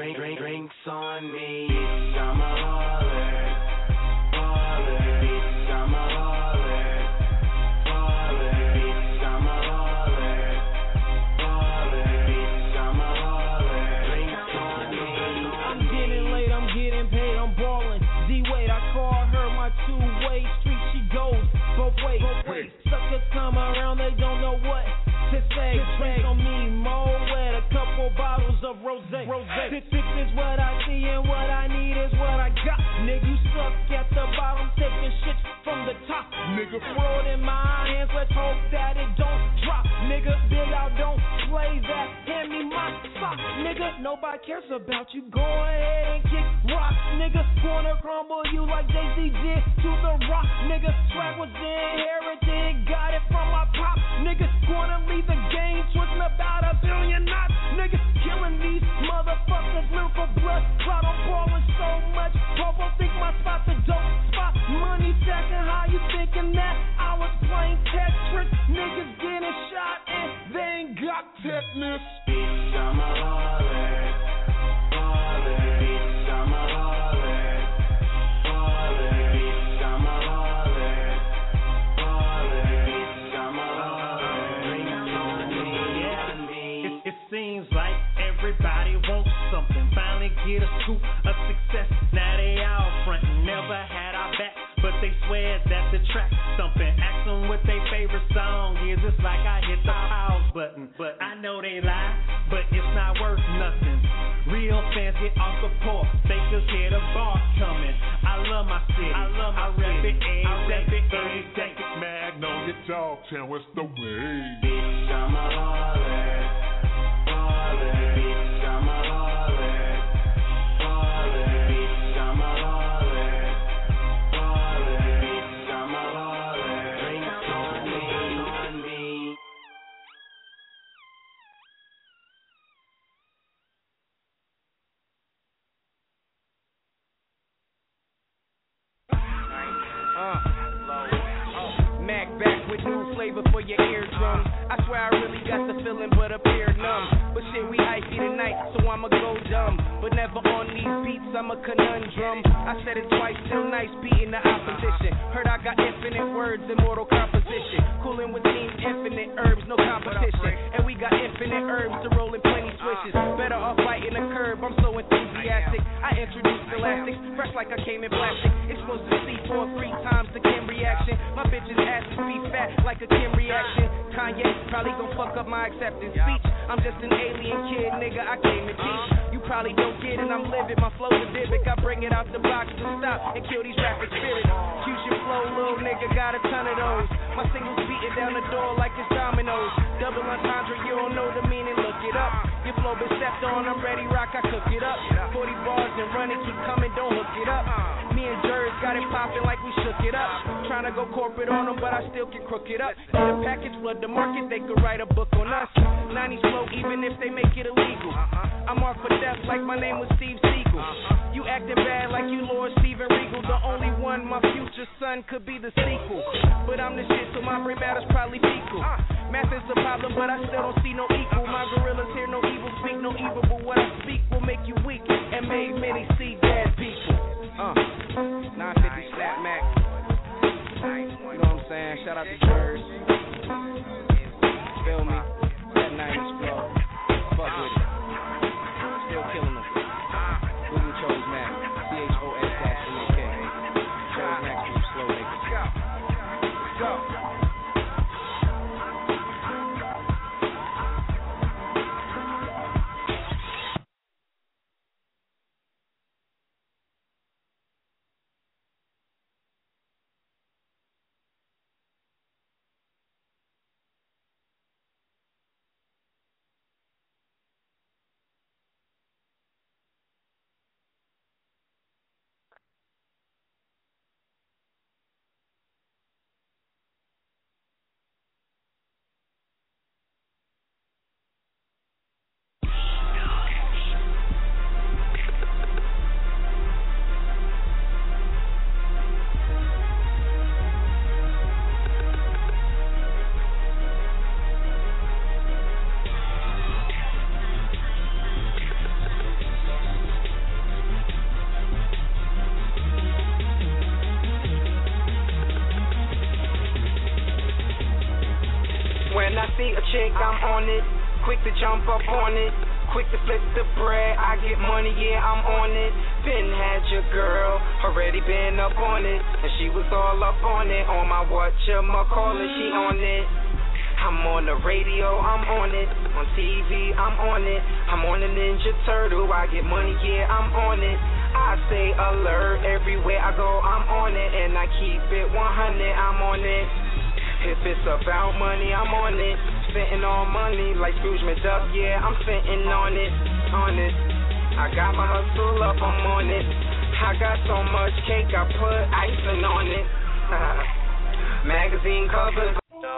drink, drink, drinks on me. Bitch, I'm a baller, baller. Bitch, I'm a baller, baller. Bitch, I'm a baller, baller. Bitch, I'm a baller. Drinks on me. I'm getting late, I'm getting paid, I'm ballin'. D-Wade, I call her my two-way street. She goes both ways. Both ways. Suckers come around, they don't know what to say. Drinks on me, more wet, a couple bottles of rosé. Rosé. This, this is what I see and what I need is what I got. Nigga, you suck at the bottom, taking shit from the top. Nigga, throw it in my hands, let's hope that it don't drop. Nigga, Big Out, don't play that. Hand me my sock. Nigga, nobody cares about you. Go ahead and kick rocks. Nigga, corner crumble you like Jay-Z did to the rock. Nigga, swag was inherited, got it from my pop. Nigga, gonna leave the game twisting about a billion knots. Nigga, killing these motherfuckers, lyrical blood clot. I'm ballin' so much, Popo think my spot's a dope spot. Money stacking, how you thinking that I was playing Tetris? Niggas getting shot and they ain't got tetanus. Bitch, I'm a baller, baller. Bitch, I'm a baller, baller. Bitch, I'm a baller, baller. Bitch, I'm a baller. Drinks on me. It, it seems like everybody wants something. Finally get a scoop of success. Now they all frontin'. Never had our back, but they swear that the track's thumping. Ask them what their favorite song is. It's like I hit the pause button. But I know they lie, but it's not worth nothing. Real fans get off the porch. They just hear the bar coming. I love my city. I love my I rep it every day. Take it, Magnolia Dogtown. What's the way? Bitch, I'm a baller, baller. Bitch, I'm a baller, baller. Bitch, I'm a baller, baller. Bitch, I'm a baller. Drinks on me, on me. Uh, Mac back with new flavor for your eardrums. I swear I really got the feeling, but appear numb. But shit, we hypey tonight, so I'ma go dumb. But never on these beats, I'm a conundrum. I said it twice, still nice, beating the opposition. Heard I got infinite words, immortal composition. Coolin' with team, infinite herbs, no competition. And we got infinite herbs to roll in plenty swishes. Better off biting the curb, I'm so enthusiastic. I introduced elastics, fresh like I came in plastic. Explosive C four, three times the Kim reaction. My bitch's asses be fat like a Kim reaction. Kanye probably gon' fuck up my acceptance speech. I'm just an alien kid, nigga, I came to teach. You probably don't get it, I'm livid, my flow's addictive. I bring it out the box to stop and kill these rapping spirits. Fusion flow, little nigga, got a ton of those. My singles beating down the door like it's dominoes. Double entendre, you don't know the meaning, look it up. Your flow been stepped on, I'm ready, rock, I cook it up. forty bars and running, keep coming, don't hook it up. Me and Jers got it popping like we shook it up. Tryna go corporate on them, but I still can crook it up. Need a package, flood the market, they could write a book on us. nineties flow, even if they make it illegal. I'm off for death like my name was Steve Seagal. You acting bad like you Lord Steven Regal. The only one, my future son, could be the sequel. But I'm the shit, so my brain matter's probably fecal. Math is the problem, but I still don't see no equal. My gorillas hear no evil, speak no evil, but what I speak will make you weak and make many see dead people. Uh, nine fifty Snap Mac. You know what I'm saying? Shout out to Jers. Feel me? That nineties flow. Fuck with it. Still killing them. Google chose Mac. C H O S dash M A K. Chose Mac from slow niggas. Go. Go. bank, I'm on it. Quick to jump up on it. Quick to flip the bread, I get money, yeah, I'm on it. Been had your girl, already been up on it. And she was all up on it, on my whatchamacallit, she on it. I'm on the radio, I'm on it. On T V, I'm on it. I'm on the Ninja Turtle, I get money, yeah, I'm on it. I stay alert, everywhere I go, I'm on it. And I keep it one hundred, I'm on it. If it's about money, I'm on it. Spitting on money like Scrooge McDuck, yeah, I'm spitting on it, on it. I got my hustle up, I'm on it. I got so much cake, I put icing on it. Magazine covers.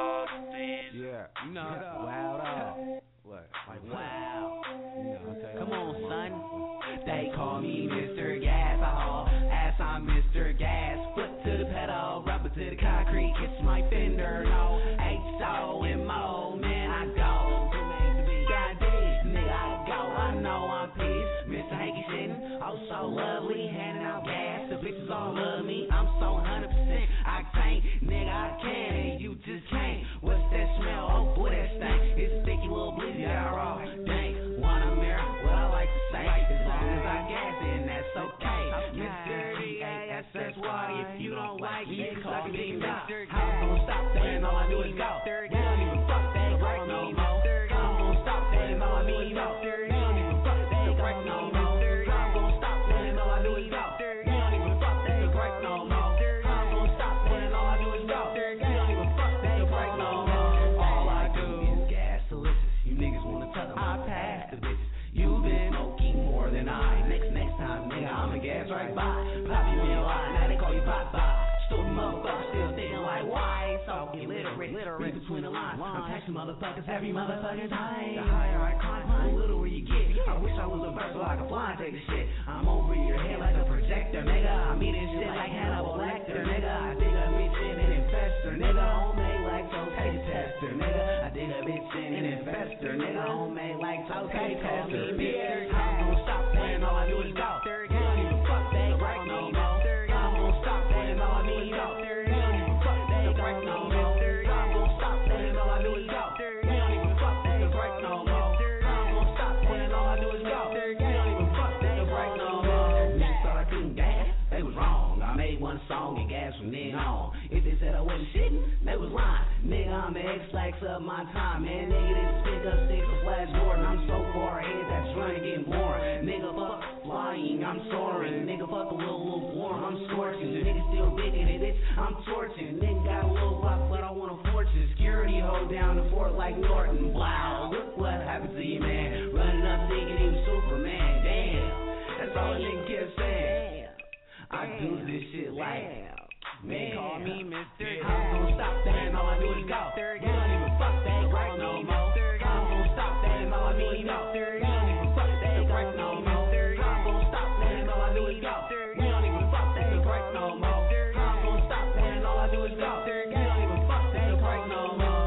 Yeah, you know, wow, wow. What? Like, wow. You know, okay. Come on, son. They call me Mister Gas, oh, ass I'm Mister Gas. Foot to the pedal, rubber to the concrete, kiss my fender, no, H O M O, man, I go. God damn, nigga, I go, I know I'm pissed. Mister Hanky sitting, oh so lovely, handing out gas, the bitches all love me, I'm so one hundred percent octane, nigga, I can, and you just can't. What's that smell? Oh boy, that stank, it's a sticky little blizzy, I raw, dang, want a mirror, what I like to say, as long as I gas it, that's okay. Mister D A S S Y, if you don't like me, call me Mister Gas. I'm gonna stop that and all I do is go. We don't even fuck that break no more. I'm gonna stop that and all I do is go. We don't even fuck that break no more. I'm gonna stop that and all I do is go. We don't even fuck that break no more. I'm gonna stop that and all I do is go. We don't even fuck that break no more. All I do is gas solicits. You niggas wanna tell them I pass the bitches. You've been smoking more than I. Next next time, nigga, I'ma gas right by. Pop you in your line, now they call you Popeye. Stupid motherfucker still thinking like why? So get literate, read between the lines. I'm texting motherfuckers every motherfucking time. The higher I climb, the littler you get. I wish I was a verse so I could fly and take the shit. I'm over your head like a projector, nigga. I'm eating shit like Hannibal Lecter, nigga. I dig a bitch in an infestor, nigga. Homemade lactose taste tester, nigga. I dig a bitch in an infestor, nigga. Homemade lactose taste tester, nigga. I'm gonna stop playing, all I do is go. You don't even fuck that break no more. I'm gonna stop playing, all I do is go. You don't even fuck that break no more. I'm gonna stop playing, all I do is go. You don't even fuck that break no more. I'm gonna stop playing, all I do is go. You don't even fuck that break no more. Niggas thought I couldn't gas, they was wrong. I made one song and gas from then on. If they said I wasn't shitting, they was lying. Nigga, I'm the X-Lax of my time, man. Nigga, this is pick up six of Flash Gordon. I'm so far ahead that's trying to get boring. Nigga, fuck flying, I'm soaring. Nigga, fuck a little lukewarm, I'm scorching. Nigga still digging it, bitch, I'm torching. Nigga got a little fuck, but I want a fortune. Security hold down the fort like Norton. Wow, look what happened to you, man. Running up thinking he was Superman. Damn, that's all a nigga kept saying. I do this shit like man, call me Mister I'm gonna stop that and all I do is go. You don't even fuck that break no more. I'm gonna stop that and all I do is go. You don't even fuck that break no more. I'm gonna stop that and all I do is go. You don't even fuck that break no more. I'm gonna stop that and all I do is go. You don't even fuck that break no more.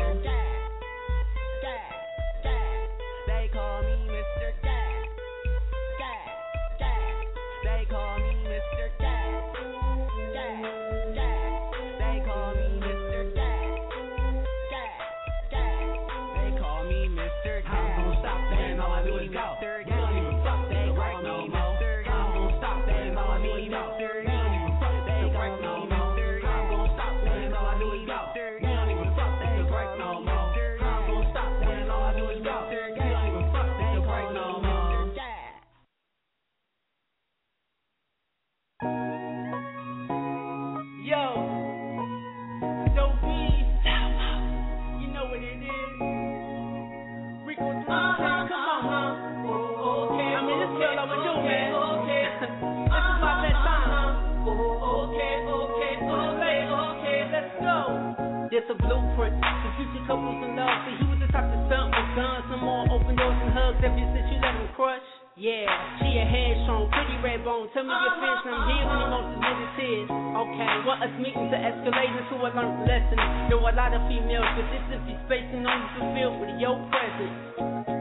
They call me Mister Gas. Gas, gas. They call me Mister Gas. It's a blueprint for future couples in love. See, he was the type to stunt with guns, some more open doors and hugs. Ever since you let him crush, yeah. She a headstrong, pretty red bone. Tell me your fears, I'm here when he most admitted tears. Okay, want us meeting to escalate into a learned lesson. Know a lot of females, but this empty space can only fulfill with your presence.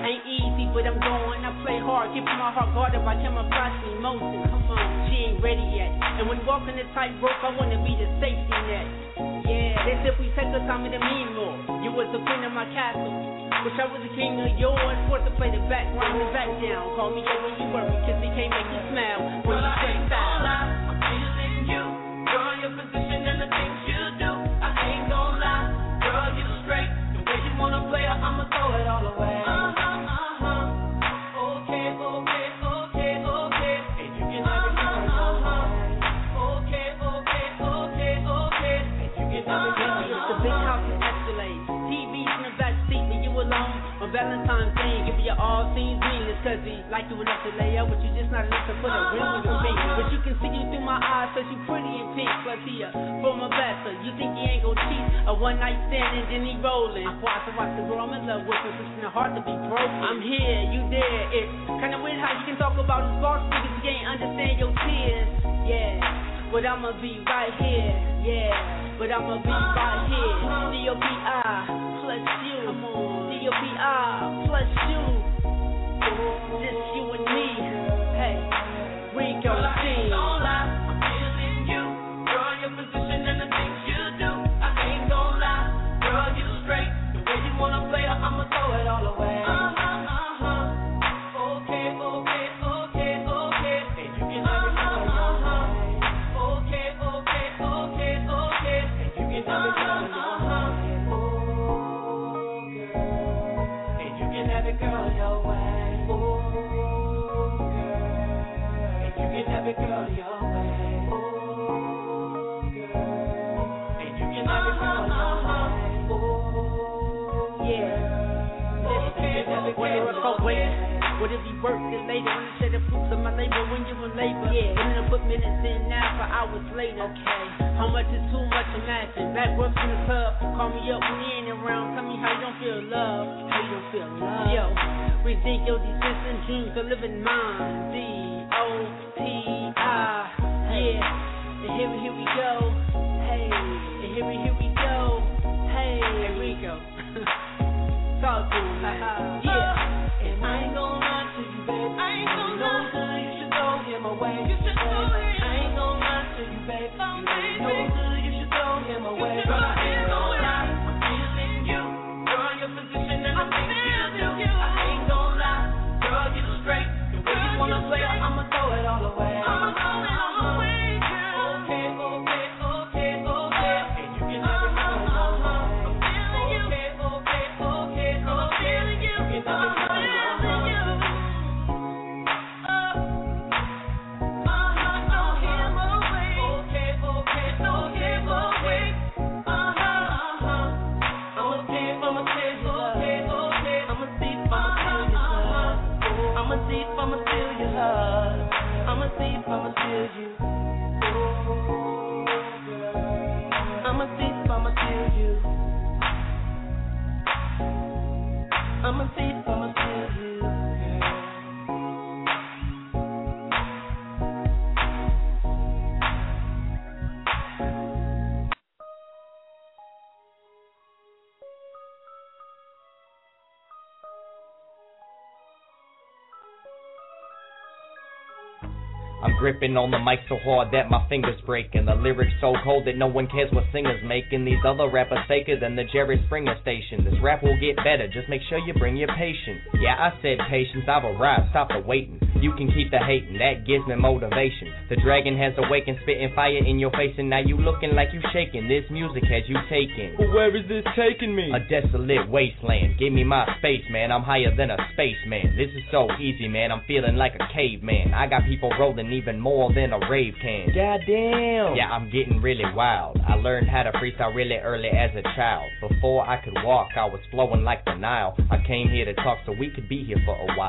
Ain't easy, but I'm going. I play hard, keeping my heart guarded by camouflage emotions. Come on, she ain't ready yet. And when walking the tightrope, I wanna be the safety net. Yeah, they said if we take the time to mean more. You was the queen of my castle. Wish I was the king of yours. Forced to play the background and back down. Call me up when you worry, cause he can't make you smile. When you say style, I'm feeling you. Girl, your position and the things you do. I ain't gon' lie. Girl, you straight. The way you wanna play, I'ma throw it all away. Uh-huh, uh-huh. Okay, okay, okay, okay. And you can have it all. Uh-huh. Okay, okay, okay, okay. And you can have it all. It's a big house in Escalade. T V's in the back seat, and you alone. On Valentine's Day, give you all things mean. It's cause he like you enough to lay out, but you just not enough to put a ring on your finger. But you can see you through my eyes, cause you pretty and pink. Plus he a former bachelor. You think he ain't gon' cheat? A one night stand and then he rollin'. I watch the watch the girl I'm in love with, but it's hard to be broken. I'm here, you there. It's kinda weird how you can talk about his boss because you can't understand your tears. Yeah, but I'ma be right here. Yeah, but I'ma be right here. C O P I plus you. Come on. C O P I plus you. Just you and me. Hey, Rico C. I'm feeling you. Girl, your position and the things you do. I ain't gon' lie. Girl, you straight. The way you wanna play, I'ma throw it all away. Uh-huh, uh-huh. Okay, okay, okay, okay. And you can have it all. Uh-huh. Okay, okay, okay, okay. And you can have it all. Uh-huh. And you can have it, girl, your way. Ooh, girl. And you can have it, girl, your way. Ooh, girl. And you can have it, girl, your way. Ooh, yeah. Okay, whether if I wait, would it be worth it later? When you share the fruits of my labor when you in labor? Yeah, when I put minutes in now for hours later. Okay, how much is too much? Imagine back works in the club. Call me up when you ain't around. Tell me how you don't feel love. How you don't feel love? Yo, rethink your descendant dreams are living mine. D O T I. Yeah, and here we here we go. Hey, and here we here we go. Hey, here we go. Talk to me. Yeah, and I ain't gon' lie to you, babe. I ain't gon' lie. No good, you should go him away. You should go him. I ain't gon' lie to you, babe. You ain't no good, you should go him away. But I ain't gon' lie. I'm feeling you. Girl, your position and the things you do. I ain't gon' lie. Girl, you straight. The way you wanna play, I'ma throw it all away. I'ma throw it all away, girl. Okay, okay, okay, okay. And you can have it all. Uh-huh. I'm feeling you. Okay, okay, okay, okay. I'm feeling you. You can have it all. I'ma steal your heart. I'ma see if I'ma steal you. I'ma see if I'ma steal you. I'ma see if I'ma steal you. I'm gripping on the mic so hard that my fingers break, and the lyrics so cold that no one cares what singers make. And these other rappers faker than the Jerry Springer station. This rap will get better, just make sure you bring your patience. Yeah, I said patience, I've arrived, stop the waiting. You can keep the hating, that gives me motivation. The dragon has awakened, spitting fire in your face, and now you looking like you shaking. This music has you taken. But where is this taking me? A desolate wasteland. Give me my space, man. I'm higher than a spaceman. This is so easy, man. I'm feeling like a caveman. I got people rolling even more than a rave can. Goddamn. Yeah, I'm getting really wild. I learned how to freestyle really early as a child. Before I could walk, I was flowing like the Nile. I came here to talk so we could be here for a while.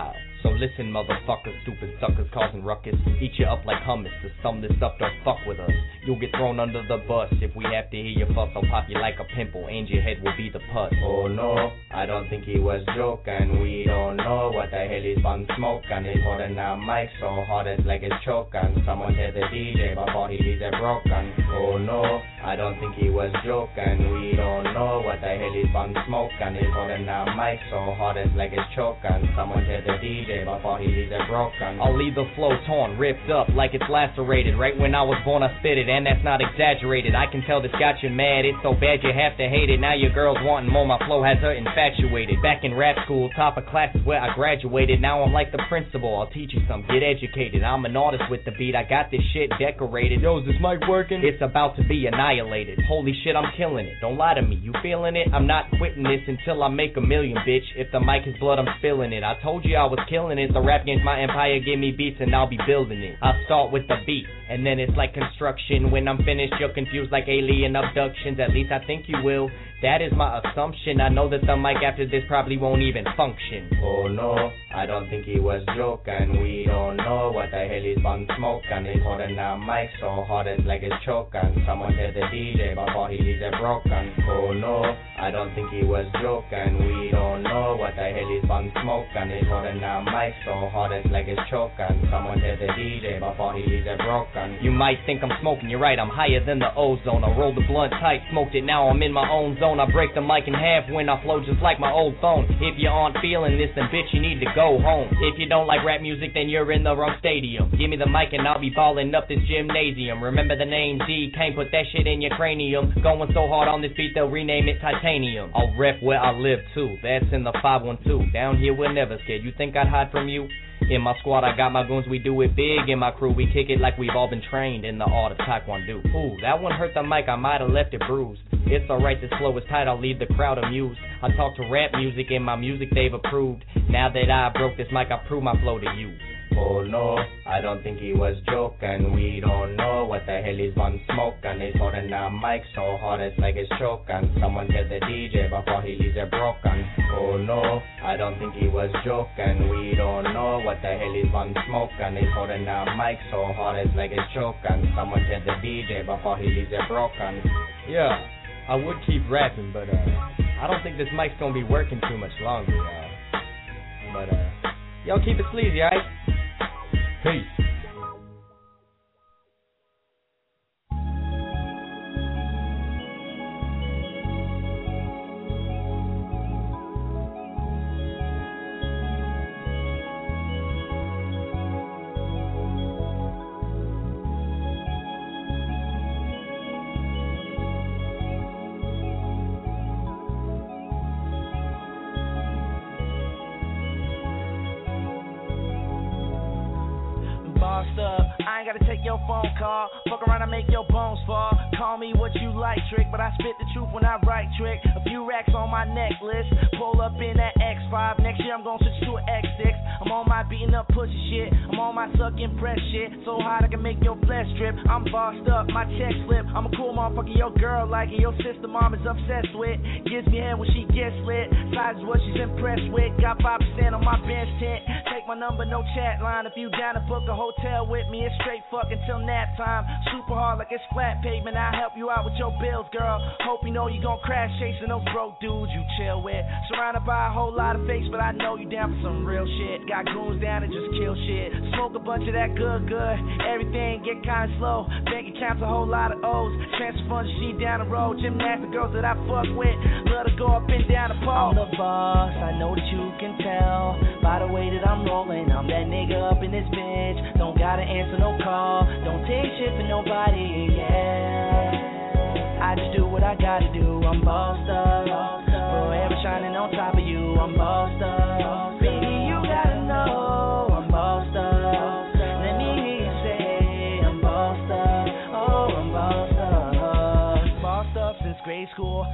So listen, motherfuckers, stupid suckers causing ruckus. Eat you up like hummus. To sum this up, don't fuck with us. You'll get thrown under the bus. If we have to hear your fuss, I'll pop you like a pimple, and your head will be the pus. Oh no, I don't think he was joking. We don't know what the hell he's been smoking. He's holding that mic so hard it's like it's choking. Someone tell the D J before he leaves it broken. Oh no, I don't think he was joking. We don't know what the hell he's been smoking. He's holding that mic so hard it's like it's choking. Someone tell the D J before he leaves it broken. I'll leave the flow torn, ripped up like it's lacerated. Right when I was born I spit it, and that's not exaggerated. I can tell this got you mad, it's so bad you have to hate it. Now your girl's wanting more, my flow has her infatuated. Back in rap school, top of classes where I graduated. Now I'm like the principal, I'll teach you some, get educated. I'm an artist with the beat, I got this shit decorated. Yo, is this mic working? It's about to be annihilated. Holy shit, I'm killing it, don't lie to me, you feeling it? I'm not quitting this until I make a million, bitch. If the mic is blood, I'm spilling it. I told you I was killing it, the rap game's my empire, give me beats and I'll be building it. I'll start with the beat, and then it's like construction. When I'm finished, you're confused like alien abductions, at least I think you will. That is my assumption. I know that the mic after this probably won't even function. Oh no, I don't think he was joking. We don't know what the hell he's been smoking. He's holding that mic so hard it's like it's choking. Someone tell the D J before he leaves it broken. Oh no, I don't think he was joking. We don't know what the hell he's been smoking. He's holding that mic so hard it's like it's choking. Someone tell the D J before he leaves it broken. You might think I'm smoking, you're right, I'm higher than the ozone. I rolled the blunt tight, smoked it, now I'm in my own zone. I break the mic in half when I flow just like my old phone. If you aren't feeling this, then bitch, you need to go home. If you don't like rap music, then you're in the wrong stadium. Give me the mic and I'll be balling up this gymnasium. Remember the name Z, can't put that shit in your cranium. Going so hard on this beat, they'll rename it Titanium. I'll rep where I live too, that's in the five one two. Down here we're never scared, you think I'd hide from you? In my squad I got my goons, we do it big. In my crew we kick it like we've all been trained in the art of Taekwondo. Ooh, that one hurt the mic, I might have left it bruised. It's alright, this flow is tight, I'll leave the crowd amused. I talk to rap music and my music they've approved. Now that I broke this mic, I prove my flow to you. Oh no, I don't think he was joking. We don't know what the hell he's been smoking. He's holding that mic so hard it's like it's choking. Someone tell the D J before he leaves it broken. Oh no, I don't think he was joking. We don't know what the hell he's been smoking. He's holding that mic so hard it's like it's choking. Someone tell the D J before he leaves it broken. Yeah, I would keep rapping, but uh, I don't think this mic's gonna be working too much longer, y'all. But uh, y'all keep it sleazy, alright? Peace. I ain't gotta take your phone call. Fuck around and make your bones fall. Call me what you like, trick, but I spit the truth when I write, trick. A few racks on my necklace. Pull up in that X five. Next year I'm gonna switch to an X six. I'm on my beating up pussy shit. I'm on my sucking press shit. So hot I can make your flesh strip. I'm bossed up, my check slip. I'm a cool motherfucker, your girl like it. Your sister mom is obsessed with. Gives me head when she gets lit. Size is what she's impressed with. Got five percent on my bench tent. Take my number, no chat line. If you down to book a hotel with me, it's straight fuck until nap time. Super hard like it's flat pavement. I'll help you out with your bills, girl. Hope you know you gon' crash chasing those broke dudes you chill with. Surrounded by a whole lot of fakes, but I know you down for some real shit. Got goons down and just kill shit. Smoke a bunch of that good, good. Everything get kinda slow. Bank accounts a whole lot of O's. Transfer funds, she down the road. Gymnastic girls that I fuck with. Love to go up and down the pole. I'm the boss, I know that you can tell. By the way that I'm rolling, I'm that nigga up in this bitch. Don't gotta answer no call. Don't take shit for nobody, yeah. I just do what I gotta do. I'm bossed up. Forever shining on top of you. I'm bossed up. Baby, you gotta know I'm bossed up. Let me hear you say I'm bossed up. Oh, I'm bossed up. Bossed up since grade school. I've been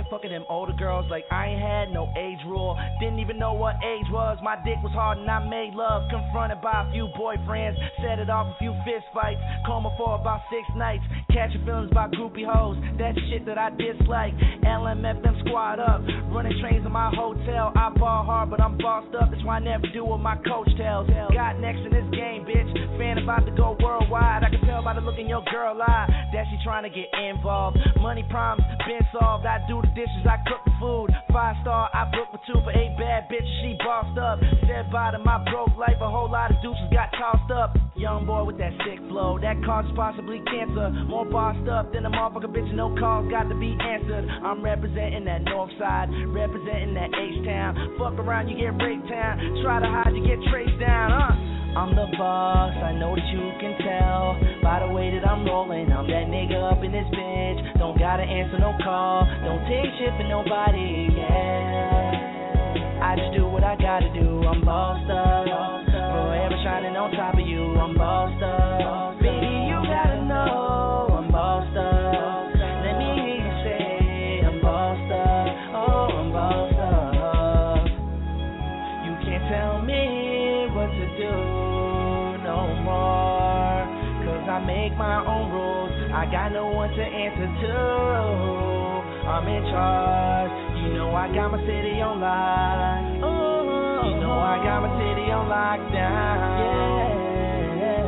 ain't fucking them older girls like I ain't had no age rule. Didn't even know what age was. My dick was hard and I made love. Confronted by a few boyfriends, set it off a few fist fights. Coma for about six nights. Catching feelings by groupie hoes. That shit that I dislike. L M F M squad up. Running trains in my hotel. I ball hard, but I'm bossed up. That's why I never do what my coach tells. Got next in this game, bitch. Fan about to go worldwide. I can tell by the look in your girl eye that she trying to get involved. Money problems been solved. I do the dishes, I cook the food. Five star, I book for two for eight bad bitches. She bossed up. Said bye to my broke life. A whole lot of deuces got tossed up. Young boy with that sick flow. That causes possibly cancer. More bossed up than a motherfucker bitch. No calls got to be answered. I'm representing that north side. Representing that H-Town. Fuck around, you get raped town. Try to hide, you get traced down, huh? I'm the boss, I know that you can tell by the way that I'm rolling. I'm that nigga up in this bitch. Don't gotta answer no call. Don't take shit for nobody, yeah. I just do what I gotta do. I'm bossed up, forever shining on top of you. I'm bossed up, baby, you gotta know I'm bossed up. Let me hear you say I'm bossed up. Oh, I'm bossed up. You can't tell me what to do no more, cause I make my own rules. I got no one to answer to. I'm in charge. You know I got my city on lock. Oh, you know I got my city on lockdown. Yeah.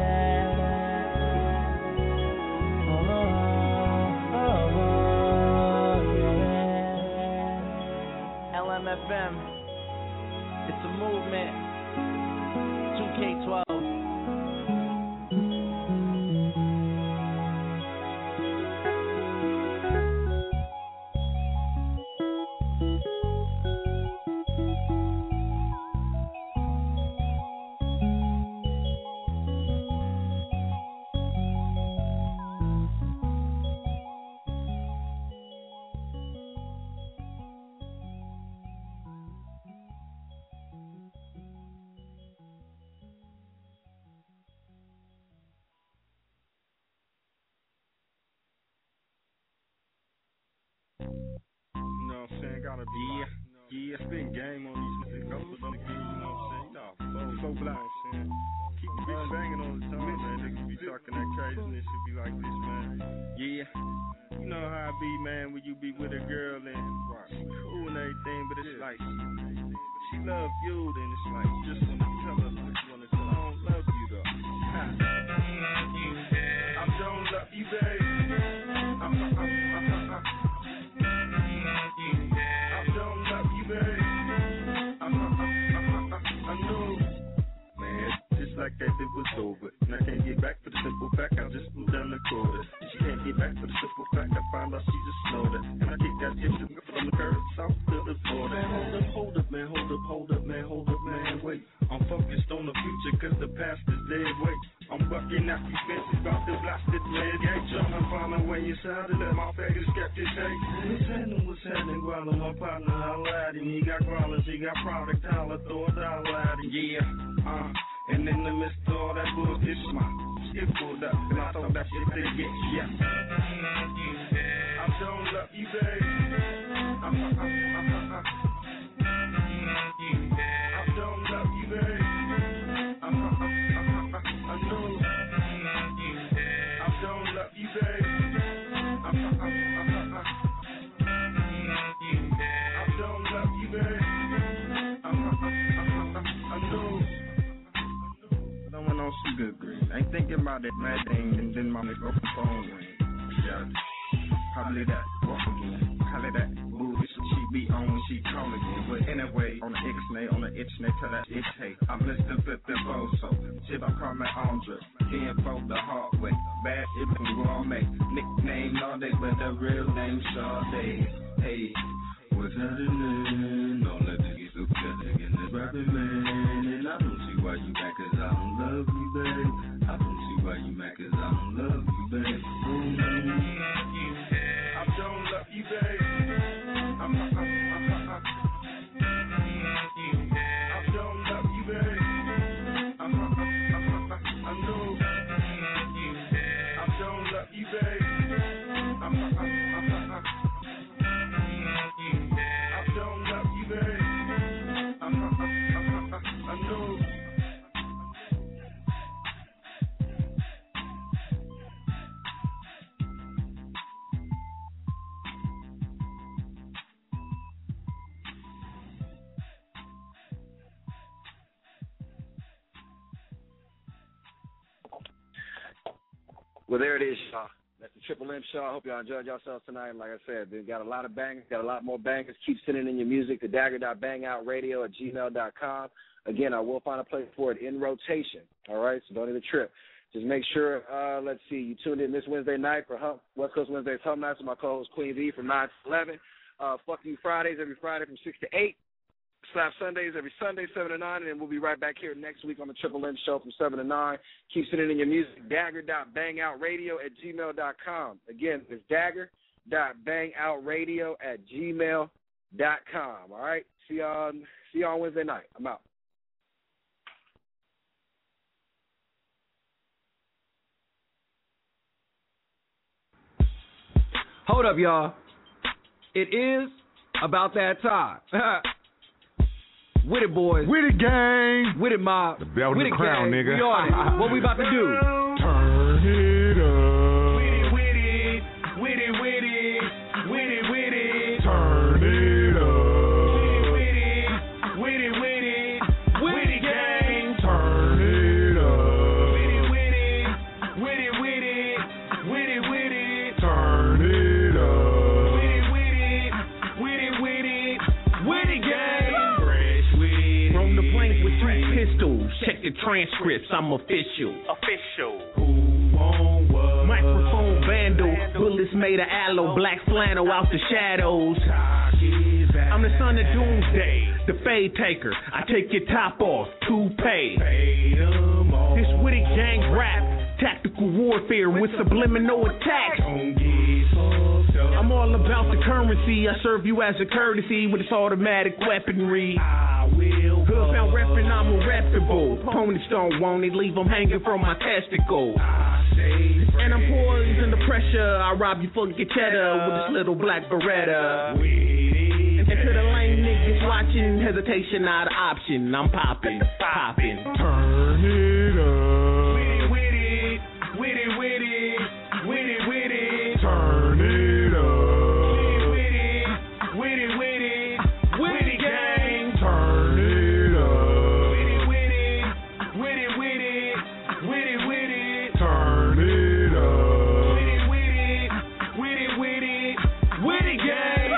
Oh, oh, yeah. L M F M. It's a movement. two K twelve. Yeah, yeah, spin game on these niggas. Go for the game, you know what I'm saying? Nah, so, so blind, man. Keep the bitch banging all the time, man. Niggas be talking that craziness, should be like this, man. Yeah, you know how I be, man, when you be with a girl and she cool and everything, but it's like she love you, then it's like you just wanna tell her, like, you wanna tell her, I don't love you though. I don't love you, babe. I'm, I'm, I'm, I'm, I'm, like that it was over, and I can't get back for the simple fact I just moved down the quarter. She can't get back for the simple fact I found out she just snowed her, and I kick that shit from the curb south to the border. Man, hold up, hold up, man, hold up, hold up, man, hold up, man, wait. I'm focused on the future, cause the past is dead weight. I'm bucking out these fences, about to blast it, man. Yeah, trying to find a way inside to let my faggot skeptics hate. What's happening, what's happening, Growler, my partner, holla at him. He got growlers, he got product, holla, throw a dollar at him. Yeah, uh. And in the midst of all that bullshit, my shit pulled up, and I thought that shit did get, yeah. I don't love you, babe. I'm, I'm, I'm, I'm, I'm. I don't love you, babe. I'm, I'm, I'm, I'm, I'm, I know. I don't love you, babe. I'm, I'm, I'm, I'm, I'm. I don't love you, babe. I'm, I'm, I'm, I'm, I know. I went on some good green. Ain't thinking about that mad thing, and then my nigga phone ring. Yeah, probably that. Walk again. Probably that. Booty she be on when she call again. But anyway, on the X-nay, on the itch-nay, tell that itch hey. I'm listening to the so shit, I call my Andre. Ten for the hard way. Bad if we gourmet. Nickname all day, but the real name Sade. Hey, what's happening? Don't let me get so good again. This rapping man, and I don't see why you back, cause I don't love you, babe. I don't see why you mad, cause I don't love you, babe. Mm-hmm. I don't love you, babe. I'm, I'm, I'm, I'm, I'm. I don't love you, babe. I'm, I'm, I'm, I'm, I'm, I know. I don't love you, babe. I'm, I'm, I'm, I'm, I'm. Well, there it is, y'all. That's the Triple M Show. I hope y'all enjoyed yourselves tonight. Like I said, we got a lot of bangers, got a lot more bangers. Keep sending in your music to dagger dot bangoutradio at gmail dot com. Again, I will find a place for it in rotation, all right? So don't even trip. Just make sure, uh, let's see, you tuned in this Wednesday night for Hump, West Coast Wednesday's Hump Nights with my co-host Queen V from nine to eleven. Uh, fuck You Fridays every Friday from six to eight. Slap Sundays every Sunday, seven to nine, and then we'll be right back here next week on the Triple M Show from seven to nine. Keep sending in your music, dagger dot bangoutradio at gmail dot com. Again, it's dagger dot bangoutradio at gmail dot com. All right? See y'all, see y'all on Wednesday night. I'm out. Hold up, y'all. It is about that time. With it, boys. With it, gang. With it, mob. The belt with and it, the crown, gang. nigga. We on it. What we about to do? Turn it up. With it, with it, with it, with it, with it, with it. Turn it up. With it, with it, with it, with it, gang. Turn it up. With it, with it, with it, with it, with it, with it. Turn it up. With it, with it, with it, with it, with it, gang. From the blank with three pistols. Check the transcripts, I'm official. Official. Who on what? Microphone vandal. Bullets made of aloe. Black flannel out the shadows. I'm the son of Doomsday. The fade taker. I take your top off. Toupee. This witty gang rap. Tactical warfare with subliminal attacks. I'm all about the currency. I serve you as a courtesy with this automatic weaponry. I will. Hood found reppin', I'm reputable. Opponents don't want it, leave them hanging from my testicles. And I'm poised under pressure. I rob you for your cheddar with this little black Beretta. And to the lame niggas watching, hesitation not an option. I'm popping, popping. Turn it up. With it, with it, with it, with it, with it. Turn it up. With it, with it, with it, with it, gang. Turn it up. With it, with it, with it, with it, with it, with it. Turn it up. With it, with it, with it, with it, with it, gang.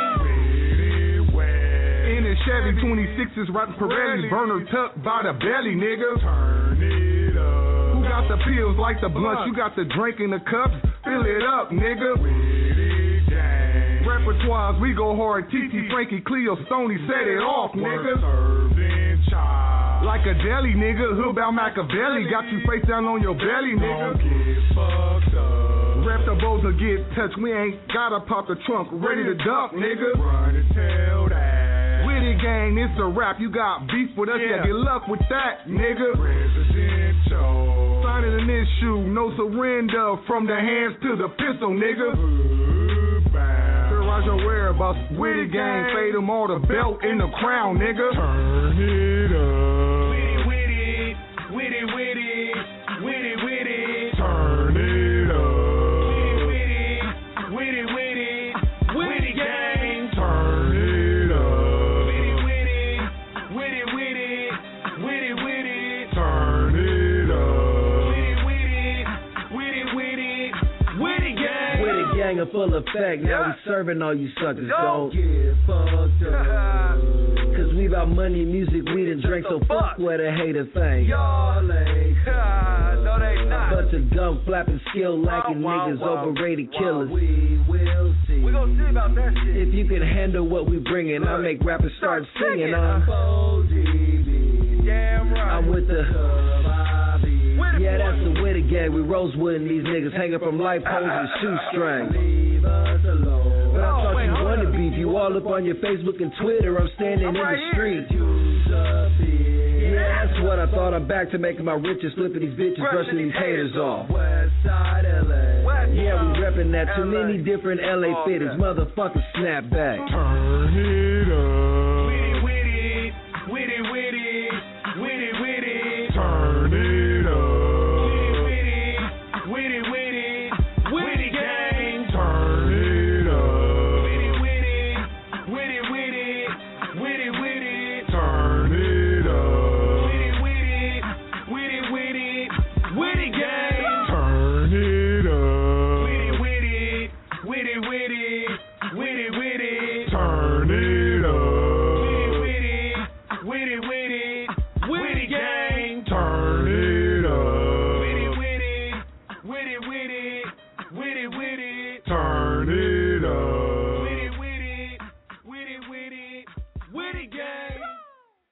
In a Chevy twenty-sixes, riding Pirelli, burner tucked by the belly, nigga. Turn it up. Who got the pills like the blunts? You got the drink in the cups? Fill it up, nigga. With it, gang. Repertoires, we go hard. T T, Frankie, Cleo, Stoney, set it off, nigga. Serving child. Like a deli, nigga. Hood bout Machiavelli. Got you face down on your belly, nigga. Don't get fucked up. Rep the bows to get touched. We ain't gotta pop the trunk. Ready to duck, nigga. Run and tell that. With it, gang, it's a rap. You got beef with us, yeah, good luck with that, nigga. Presidential. Signing an issue, no surrender. From the hands to the pistol, nigga. Terrorize your whereabouts. With it, gang, fade them all, the belt in the crown, nigga. Turn it up. With it, with it, with it, with it, with it. Turn it up. With it, with it, with it, with it, gang. Turn it up. With it, with it, with it, with it, with it, with it. Turn it up. With it, with it, with it, with it, with it, gang. With it, gang, in full effect. Now we serving all you suckers. Don't get fucked up. Cause we about money, music, weed, and drink. So fuck what a hater think. Y'all ain't. No, they not. Bunch of dumb, flapping, skill lacking Wow, wow, niggas, wow. overrated Wow, killers. we will see. We gon' see about that shit. If you can handle what we bringin', I make rappers start singing. I'm Damn right. I'm with the. With it, Yeah, boy. that's the Witty gang. We Rosewood and these niggas hanging from life poles and shoestrings. But I thought you wanted beef. You all up on your Facebook and Twitter. I'm standing in the street. Yeah, that's what I thought. I'm back to making my riches, flipping these bitches, brushing these haters off. Yeah, we reppin' that. Too many different L A fitters. Motherfuckers snap back. Turn it up.